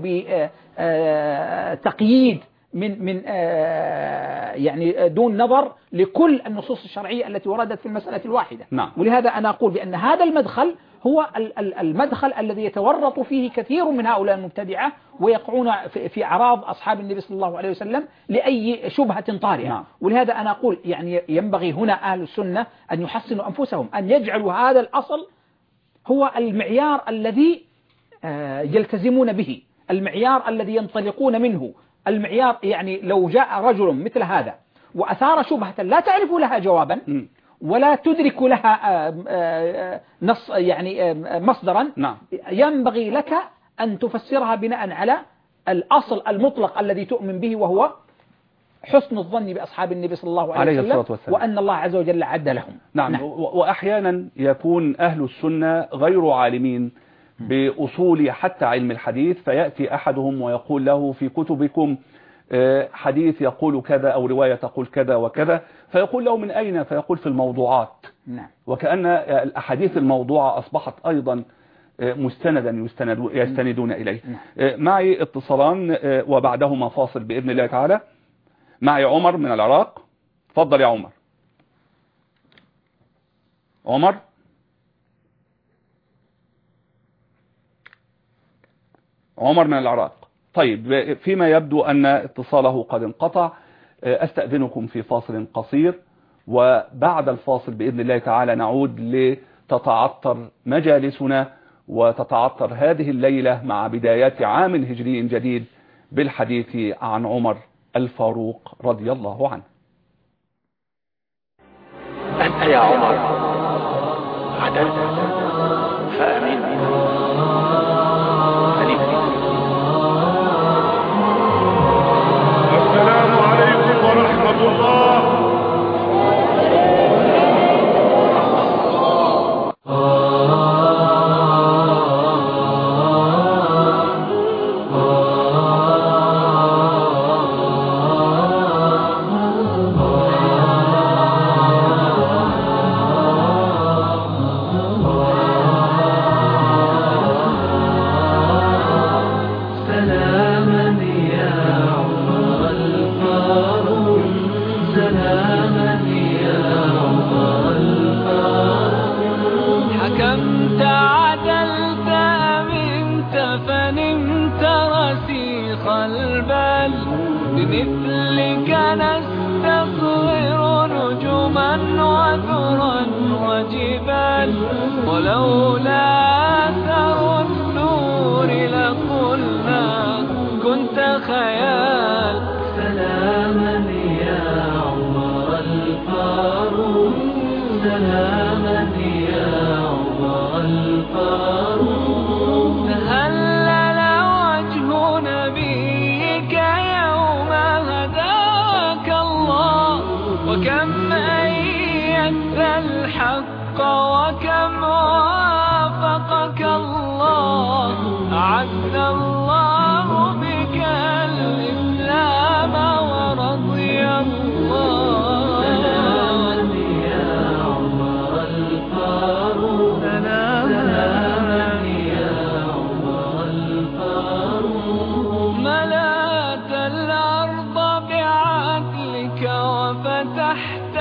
بتقييد من يعني دون نظر لكل النصوص الشرعية التي وردت في المسألة الواحدة. نعم. ولهذا أنا أقول بأن هذا المدخل هو المدخل الذي يتورط فيه كثير من هؤلاء المبتدعة، ويقعون في أعراض أصحاب النبي صلى الله عليه وسلم لأي شبهة طارئة. نعم. ولهذا أنا أقول يعني ينبغي هنا أهل السنة أن يحسنوا أنفسهم، أن يجعلوا هذا الأصل هو المعيار الذي يلتزمون به، المعيار الذي ينطلقون منه، المعيار. يعني لو جاء رجل مثل هذا وأثار شبهة لا تعرف لها جوابا ولا تدرك لها نص يعني مصدرا، نعم، ينبغي لك أن تفسرها بناء على الأصل المطلق الذي تؤمن به، وهو حسن الظن بأصحاب النبي صلى الله عليه وسلم، وأن الله عز وجل عد لهم. نعم. وأحيانا يكون أهل السنة غير عالمين بأصول حتى علم الحديث، فيأتي أحدهم ويقول له في كتبكم حديث يقول كذا أو رواية تقول كذا وكذا، فيقول له من أين؟ فيقول في الموضوعات. وكأن الأحاديث الموضوعة أصبحت أيضا مستندا يستندون إليه. معي اتصالان وبعدهما فاصل بإذن الله تعالى. معي عمر من العراق. تفضل يا عمر. عمر من العراق. طيب، فيما يبدو أن اتصاله قد انقطع، أستأذنكم في فاصل قصير، وبعد الفاصل بإذن الله تعالى نعود لتتعطر مجالسنا وتتعطر هذه الليلة مع بدايات عام هجري جديد بالحديث عن عمر الفاروق رضي الله عنه. أنت يا عمر عدلت فأمين. السلام عليكم ورحمة الله. بمثلك نستصغر نجوما وذرا وجبال، ولولا أثر النور لقلنا كنت خيال. سلاما يا عمر الفاروق، سلاما يا عمر الفاروق. تهلل وجه نبيك يوم هداك الله، وكم أيدت الحق وكم وافقك الله. أعز الله بك الإسلام ورضي الله. سلاما يا عمر الفاروق، سلاما يا عمر الفاروق. ملأت الأرض بعدلك وفتحت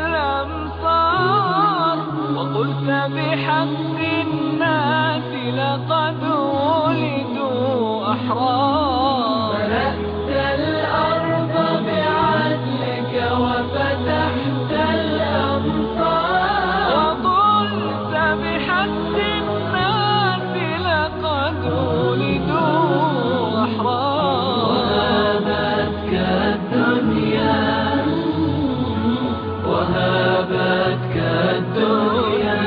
الأمصار، وقلت بحق الناس لقد ولدوا أحرار. ملأت الأرض بعدلك وفتحت الأمصار، وقلت بحق الناس لقد ولدوا أحرار. وهابتك الدنيا، وهابتك الدنيا،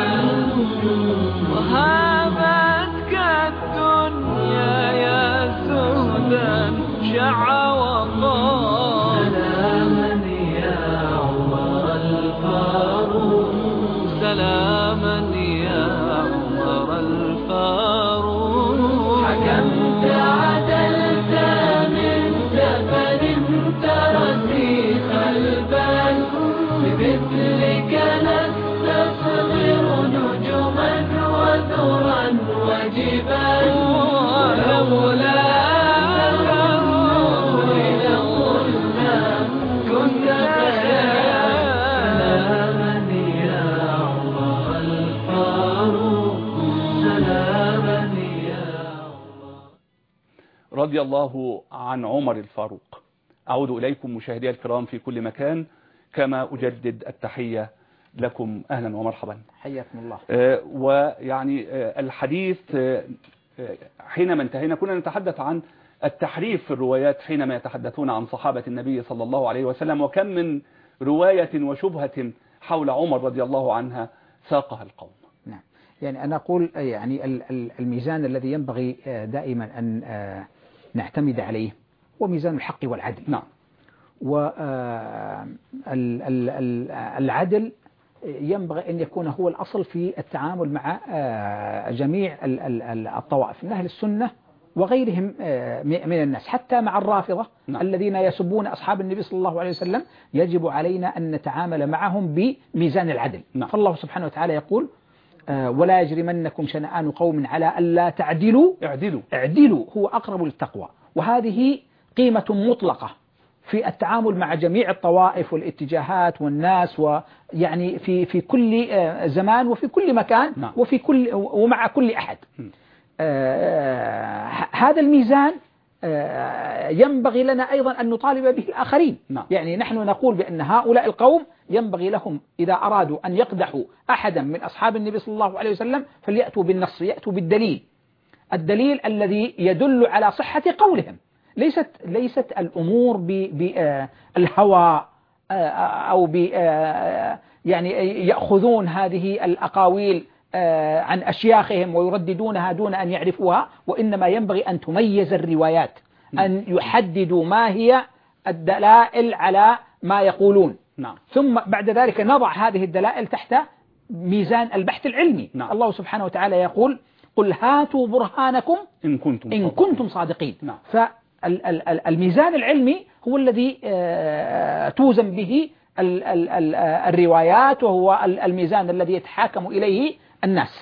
وهابتك الدنيا يا سهدا شع وقال. سلاما يا عمر الفاروق، سلاما يا عمر الفاروق. حكمت عدلت من سفر ترسيخ البال، بمثلك نستصغر نجما وذرا وجبال. ولولا النور لقلنا كنت خيال. سلاما يا عمر الفاروق، سلاما يا عمر. رضي الله عن عمر الفاروق. أعود إليكم مشاهدي الكرام في كل مكان، كما أجدد التحية لكم. أهلا ومرحبا، حياكم الله. ويعني الحديث حينما انتهينا كنا نتحدث عن التحريف في الروايات حينما يتحدثون عن صحابة النبي صلى الله عليه وسلم، وكم من رواية وشبهة حول عمر رضي الله عنها ساقها القوم. نعم، يعني أنا أقول يعني الميزان الذي ينبغي دائما أن نعتمد عليه هو ميزان الحق والعدل. نعم. والعدل ينبغي أن يكون هو الأصل في التعامل مع جميع الطوائف من أهل السنة وغيرهم من الناس، حتى مع الرافضة الذين يسبون أصحاب النبي صلى الله عليه وسلم، يجب علينا أن نتعامل معهم بميزان العدل. فالله سبحانه وتعالى يقول ولا يجرمنكم شنآن قوم على ألا تعدلوا اعدلوا هو أقرب للتقوى. وهذه قيمة مطلقة في التعامل مع جميع الطوائف والاتجاهات والناس، ويعني في كل زمان وفي كل مكان ومع كل أحد. هذا الميزان ينبغي لنا أيضا أن نطالب به الآخرين. يعني نحن نقول بأن هؤلاء القوم ينبغي لهم إذا أرادوا أن يقدحوا أحدا من أصحاب النبي صلى الله عليه وسلم فليأتوا بالنص، يأتوا بالدليل، الدليل الذي يدل على صحة قولهم. ليست الأمور بالهوى أو يعني يأخذون هذه الأقاويل عن أشياخهم ويرددونها دون أن يعرفوها، وإنما ينبغي أن تميز الروايات، أن يحددوا ما هي الدلائل على ما يقولون، ثم بعد ذلك نضع هذه الدلائل تحت ميزان البحث العلمي. الله سبحانه وتعالى يقول قل هاتوا برهانكم إن كنتم صادقين. فالميزان العلمي هو الذي توزن به الروايات، وهو الميزان الذي يتحاكم إليه الناس.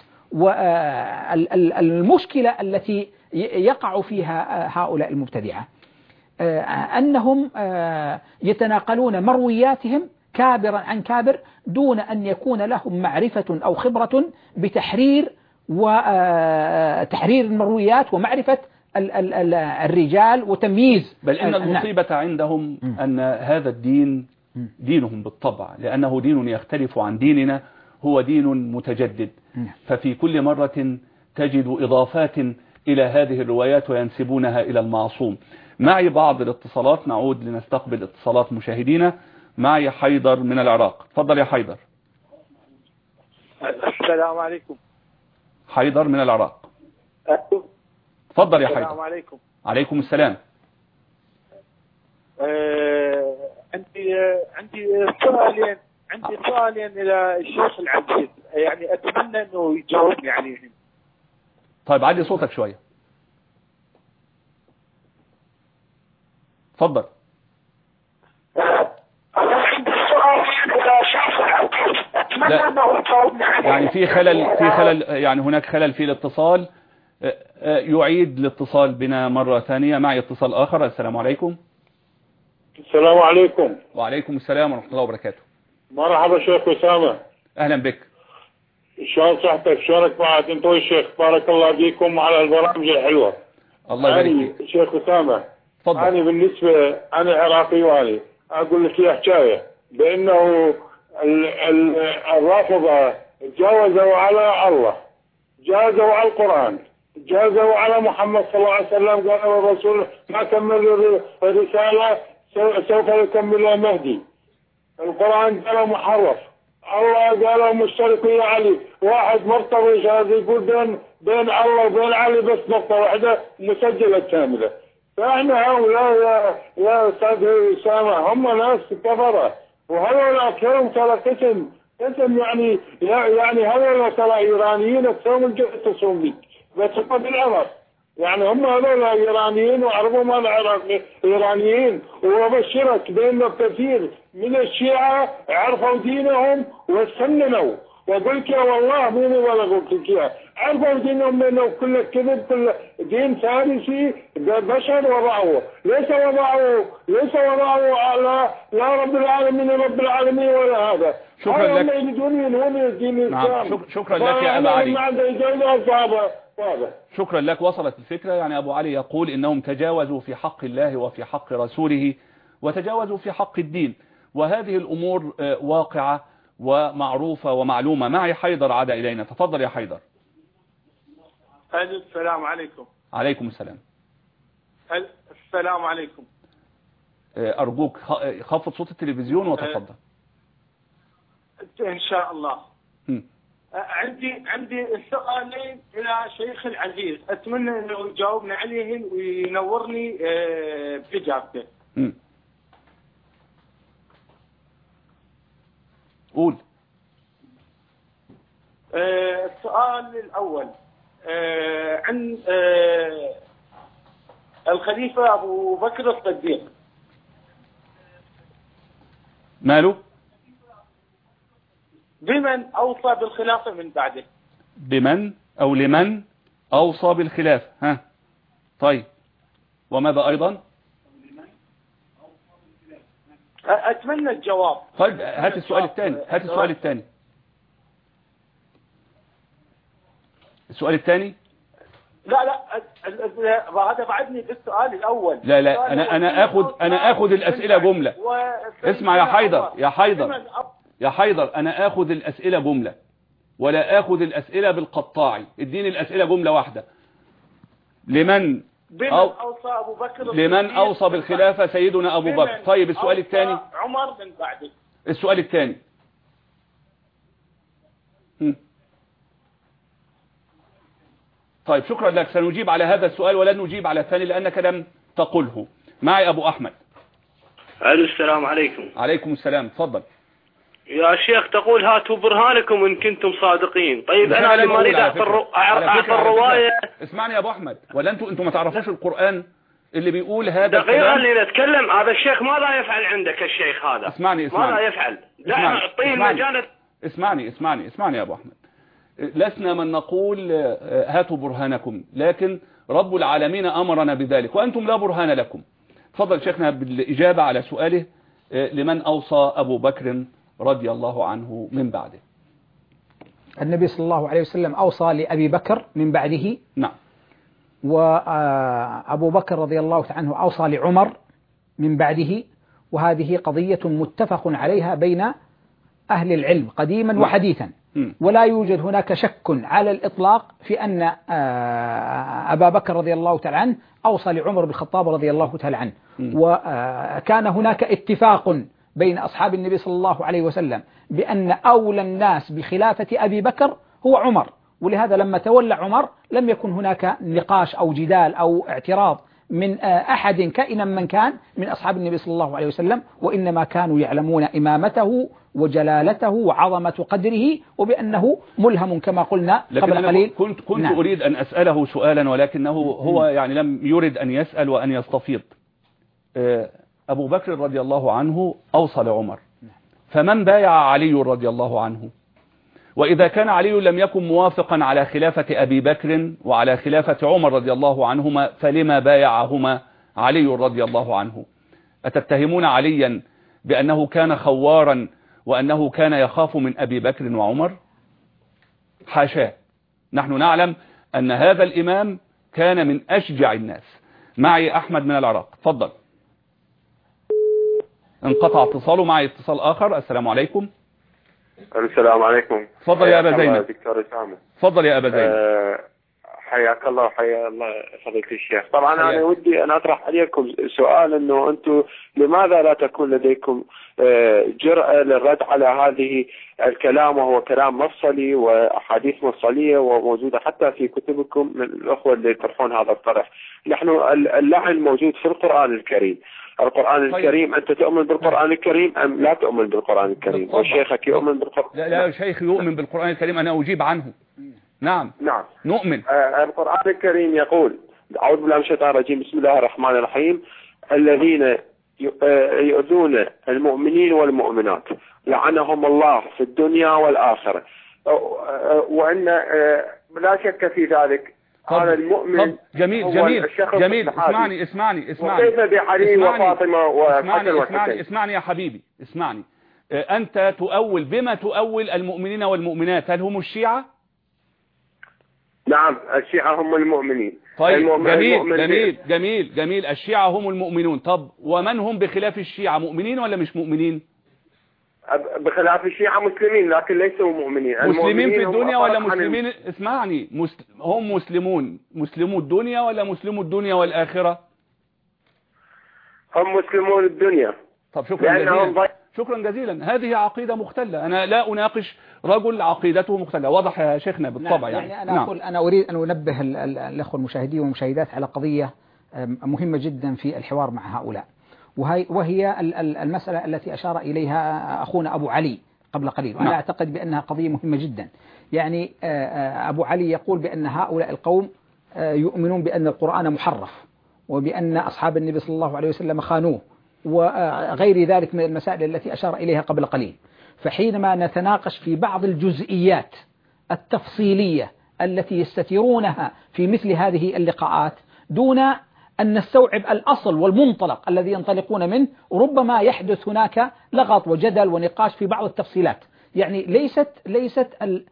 والمشكلة التي يقع فيها هؤلاء المبتدعة أنهم يتناقلون مروياتهم كابرا عن كابر دون أن يكون لهم معرفة أو خبرة بتحرير وتحرير المرويات ومعرفة الرجال وتمييز. بل إن المصيبة عندهم أن هذا الدين دينهم بالطبع، لأنه دين يختلف عن ديننا، هو دين متجدد، ففي كل مرة تجد إضافات إلى هذه الروايات وينسبونها إلى المعصوم. معي بعض الاتصالات، نعود لنستقبل اتصالات مشاهدينا. معي حيدر من العراق. تفضل يا حيدر. السلام عليكم. حيدر من العراق. تفضل يا حيدر. السلام عليكم. عليكم السلام. عندي سؤالين إلى الشيخ العزيز، يعني أتمنى أنه يجاوبني عليهم. طيب علي صوتك شوية. تفضل. أنا عندي سؤالين إلى الشيخ العزيز، أتمنى أنه يجاوبني عليهم. يعني في خلل يعني هناك خلل في الاتصال. يعيد الاتصال بنا مرة ثانية. معي اتصال آخر. السلام عليكم. السلام عليكم. وعليكم السلام ورحمة الله وبركاته. مرحبا شيخ أسامة. أهلا بك. شلون صحتك؟ شلونك معك أنت والشيخ؟ بارك الله فيكم على البرامج الحلوة. الله يبارك فيك. شيخ أسامة، تفضل. أنا بالنسبة أنا عراقي وأنا أقول لك يا حكاية بأنه الرافضة جاوزوا على الله، جازوا على القرآن، جازوا على محمد صلى الله عليه وسلم. قال الرسول ما كمل الرسالة سوف يكمل مهدي. القرآن قالوا محرف، الله قالوا مشترك يا علي، واحد مرتضي هذا يقول بين الله وبين علي بس نقطة واحدة مسجلة كاملة. فاحنا هؤلاء يا استاذ أسامة هم ناس كفرة، وهؤلاء أكثرهم ترى قسم يعني هؤلاء ترى إيرانيين أكثرهم التصوم بك بس هم بالعرب، يعني هم هذول إيرانيين وعربهم هذول العراق إيرانيين. وأبشرك بأن كثير من الشيعة عرفوا دينهم واستننوا، وقل لك يا والله مين بلغوا لك عرفوا دينهم بأنه كل كذب، كل دين فارسي بشر وضعوه، ليس وضعوه على لا رب العالمين رب العالمين ولا هذا. شكرا لك. نعم. شكرا لك يا أبا علي. شكرا لك. وصلت الفكرة. يعني أبو علي يقول إنهم تجاوزوا في حق الله وفي حق رسوله وتجاوزوا في حق الدين، وهذه الأمور واقعة ومعروفة ومعلومة. معي حيدر عاد إلينا. تفضل يا حيدر. السلام عليكم. عليكم السلام. السلام عليكم. أرجوك خفض صوت التلفزيون وتفضل. إن شاء الله. عندي سؤالين إلى شيخ العزيز، أتمنى أنه يجاوبنا عليهم وينورني بإجابته. قول. السؤال الأول عن الخليفة أبو بكر الصديق. ماله؟ بمن أوصى بالخلافة من بعده؟ بمن أو لمن أوصى بالخلافة؟ ها طيب، وماذا أيضا؟ أتمنى الجواب. طيب هات السؤال الثاني، هات السؤال الثاني. السؤال الثاني؟ لا هذا بعدني بالسؤال الأول. لا أنا آخذ الأسئلة جملة. اسمع يا حيدر أنا آخذ الأسئلة جملة ولا آخذ الأسئلة بالقطاعي. اديني الأسئلة جملة واحدة. لمن أوصى أبو بكر؟ لمن أوصى بالخلافة سيدنا أبو بكر. طيب السؤال الثاني؟ عمر من بعده. السؤال الثاني؟ طيب شكرا لك، سنجيب على هذا السؤال ولن نجيب على الثاني لأنك لم تقله. معي أبو أحمد. السلام عليكم. عليكم السلام، تفضل. يا شيخ تقول هاتوا برهانكم إن كنتم صادقين. طيب أنا لما أريد أعطي الرواية. اسمعني يا أبو أحمد، ولا أنتم ما تعرفوش القرآن اللي بيقول هذا دقيقة اللي نتكلم. هذا الشيخ ماذا يفعل عندك الشيخ هذا؟ اسمعني ماذا يفعل؟ أعطيه مجال. اسمعني يا أبو أحمد، لسنا من نقول هاتوا برهانكم، لكن رب العالمين أمرنا بذلك وأنتم لا برهان لكم. تفضل شيخنا بالإجابة على سؤاله لمن أوصى أبو بكر رضي الله عنه من بعده. النبي صلى الله عليه وسلم أوصى لأبي بكر من بعده. نعم. وأبو بكر رضي الله عنه أوصى لعمر من بعده، وهذه قضية متفق عليها بين أهل العلم قديما وحديثا، ولا يوجد هناك شك على الإطلاق في أن أبا بكر رضي الله تعالى عنه أوصى لعمر بن الخطاب رضي الله تعالى عنه. وكان هناك اتفاق بين أصحاب النبي صلى الله عليه وسلم بأن أولى الناس بخلافة أبي بكر هو عمر، ولهذا لما تولى عمر لم يكن هناك نقاش أو جدال أو اعتراض من أحد كائنا من كان من أصحاب النبي صلى الله عليه وسلم، وإنما كانوا يعلمون إمامته وجلالته وعظمة قدره وبأنه ملهم كما قلنا قبل قليل. كنت نعم. أريد أن أسأله سؤالا ولكنه هو يعني لم يرد أن يسأل وأن يستفيض. أبو بكر رضي الله عنه أوصى لعمر، فمن بايع علي رضي الله عنه؟ وإذا كان علي لم يكن موافقا على خلافة أبي بكر وعلى خلافة عمر رضي الله عنهما، فلما بايعهما علي رضي الله عنه؟ أتتهمون عليا بأنه كان خوارا وأنه كان يخاف من أبي بكر وعمر؟ حاشاه، نحن نعلم أن هذا الإمام كان من أشجع الناس. معي أحمد من العراق، تفضل. انقطع اتصاله، معي اتصال آخر. السلام عليكم. السلام عليكم. تفضل يا أبا زينب. دكتور أسامة. تفضل يا أبا زينب. حياك الله وحيا الله فضيلة الشيخ. طبعا أنا ودي أن أطرح عليكم سؤال، أنه أنتم لماذا لا تكون لديكم جرأة للرد على هذه الكلام، وهو كلام مفصلي وأحاديث مفصلية وموجودة حتى في كتبكم من الأخوة اللي يطرحون هذا الطرح. نحن اللعن موجود في القرآن الكريم. القرآن الكريم، أنت تؤمن بالقرآن الكريم أم لا تؤمن بالقرآن الكريم؟ وشيخك يؤمن بالقرآن؟ لا شيخي يؤمن بالقرآن الكريم، أنا أجيب عنه. نعم نؤمن. القرآن الكريم يقول: أعوذ بالله من الشيطان الرجيم، بسم الله الرحمن الرحيم، الذين يؤذون المؤمنين والمؤمنات لعنهم الله في الدنيا والآخرة. وأن لا شك في ذلك. هذا المؤمن. جميل اسمعني وكيف بعلي وفاطمة وحسن والحسين؟ اسمعني يا حبيبي، اسمعني. أنت تؤول بما تؤول المؤمنين والمؤمنات، هل هم الشيعة؟ نعم، الشيعة هم المؤمنين. طيب جميل. الشيعة هم المؤمنون. طب ومن هم بخلاف الشيعة، مؤمنين ولا مش مؤمنين؟ بخلاف الشيعة مسلمين لكن ليسوا مؤمنين. مسلمين في الدنيا ولا مسلمين؟ اسمعني، هم مسلمو الدنيا ولا مسلمو الدنيا والآخرة؟ هم مسلمون الدنيا. طب شكرا جزيلا. هذه عقيدة مختلة، أنا لا أناقش رجل عقيدته مختلة. واضح يا شيخنا بالطبع. يعني أنا أريد أن أنبه الأخوة المشاهدين والمشاهدات على قضية مهمة جدا في الحوار مع هؤلاء، وهي المسألة التي أشار إليها أخونا أبو علي قبل قليل، وأنا أعتقد بأنها قضية مهمة جدا. يعني أبو علي يقول بأن هؤلاء القوم يؤمنون بأن القرآن محرف، وبأن أصحاب النبي صلى الله عليه وسلم خانوه، وغير ذلك من المسائل التي أشار إليها قبل قليل. فحينما نتناقش في بعض الجزئيات التفصيلية التي يستثيرونها في مثل هذه اللقاءات دون أن نستوعب الأصل والمنطلق الذي ينطلقون منه، ربما يحدث هناك لغط وجدل ونقاش في بعض التفصيلات. يعني ليست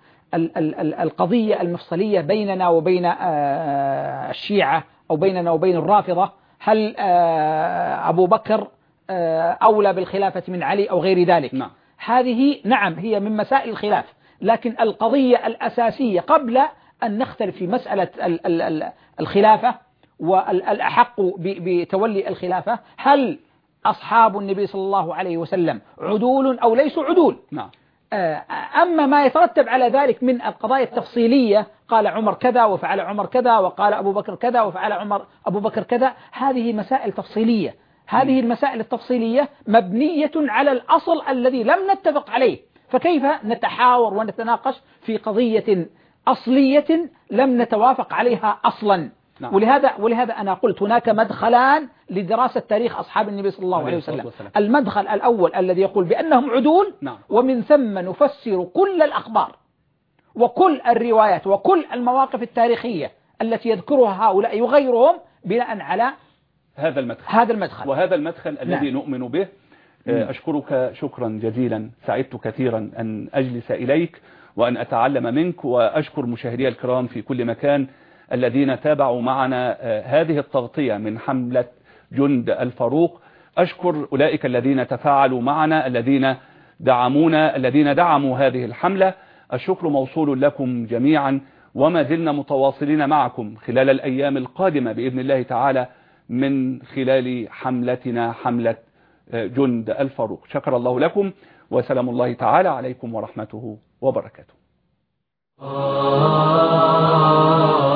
القضية المفصلية بيننا وبين الشيعة أو بيننا وبين الرافضة، هل أبو بكر أولى بالخلافة من علي أو غير ذلك. هذه نعم هي من مسائل الخلاف، لكن القضية الأساسية قبل أن نختلف في مسألة الخلافة والأحق بتولي الخلافة، هل أصحاب النبي صلى الله عليه وسلم عدول أو ليسوا عدول؟ أما ما يترتب على ذلك من القضايا التفصيلية، قال عمر كذا وفعل عمر كذا، وقال أبو بكر كذا وفعل أبو بكر كذا، هذه مسائل تفصيلية. هذه المسائل التفصيلية مبنية على الأصل الذي لم نتفق عليه، فكيف نتحاور ونتناقش في قضية أصلية لم نتوافق عليها أصلا؟ ولهذا أنا قلت هناك مدخلان لدراسة تاريخ أصحاب النبي صلى الله عليه وسلم. المدخل الأول الذي يقول بأنهم عدول، ومن ثم نفسر كل الأخبار وكل الروايات وكل المواقف التاريخية التي يذكرها هؤلاء وغيرهم بناء على هذا المدخل. وهذا المدخل الذي نؤمن به. أشكرك شكرا جزيلا، سعدت كثيرا أن أجلس إليك وأن أتعلم منك، وأشكر مشاهدي الكرام في كل مكان الذين تابعوا معنا هذه التغطية من حملة جند الفاروق. أشكر أولئك الذين تفاعلوا معنا، الذين دعمونا، الذين دعموا هذه الحملة. الشكر موصول لكم جميعا، وما زلنا متواصلين معكم خلال الأيام القادمة بإذن الله تعالى من خلال حملتنا حملة جند الفاروق. شكر الله لكم، وسلام الله تعالى عليكم ورحمته وبركاته.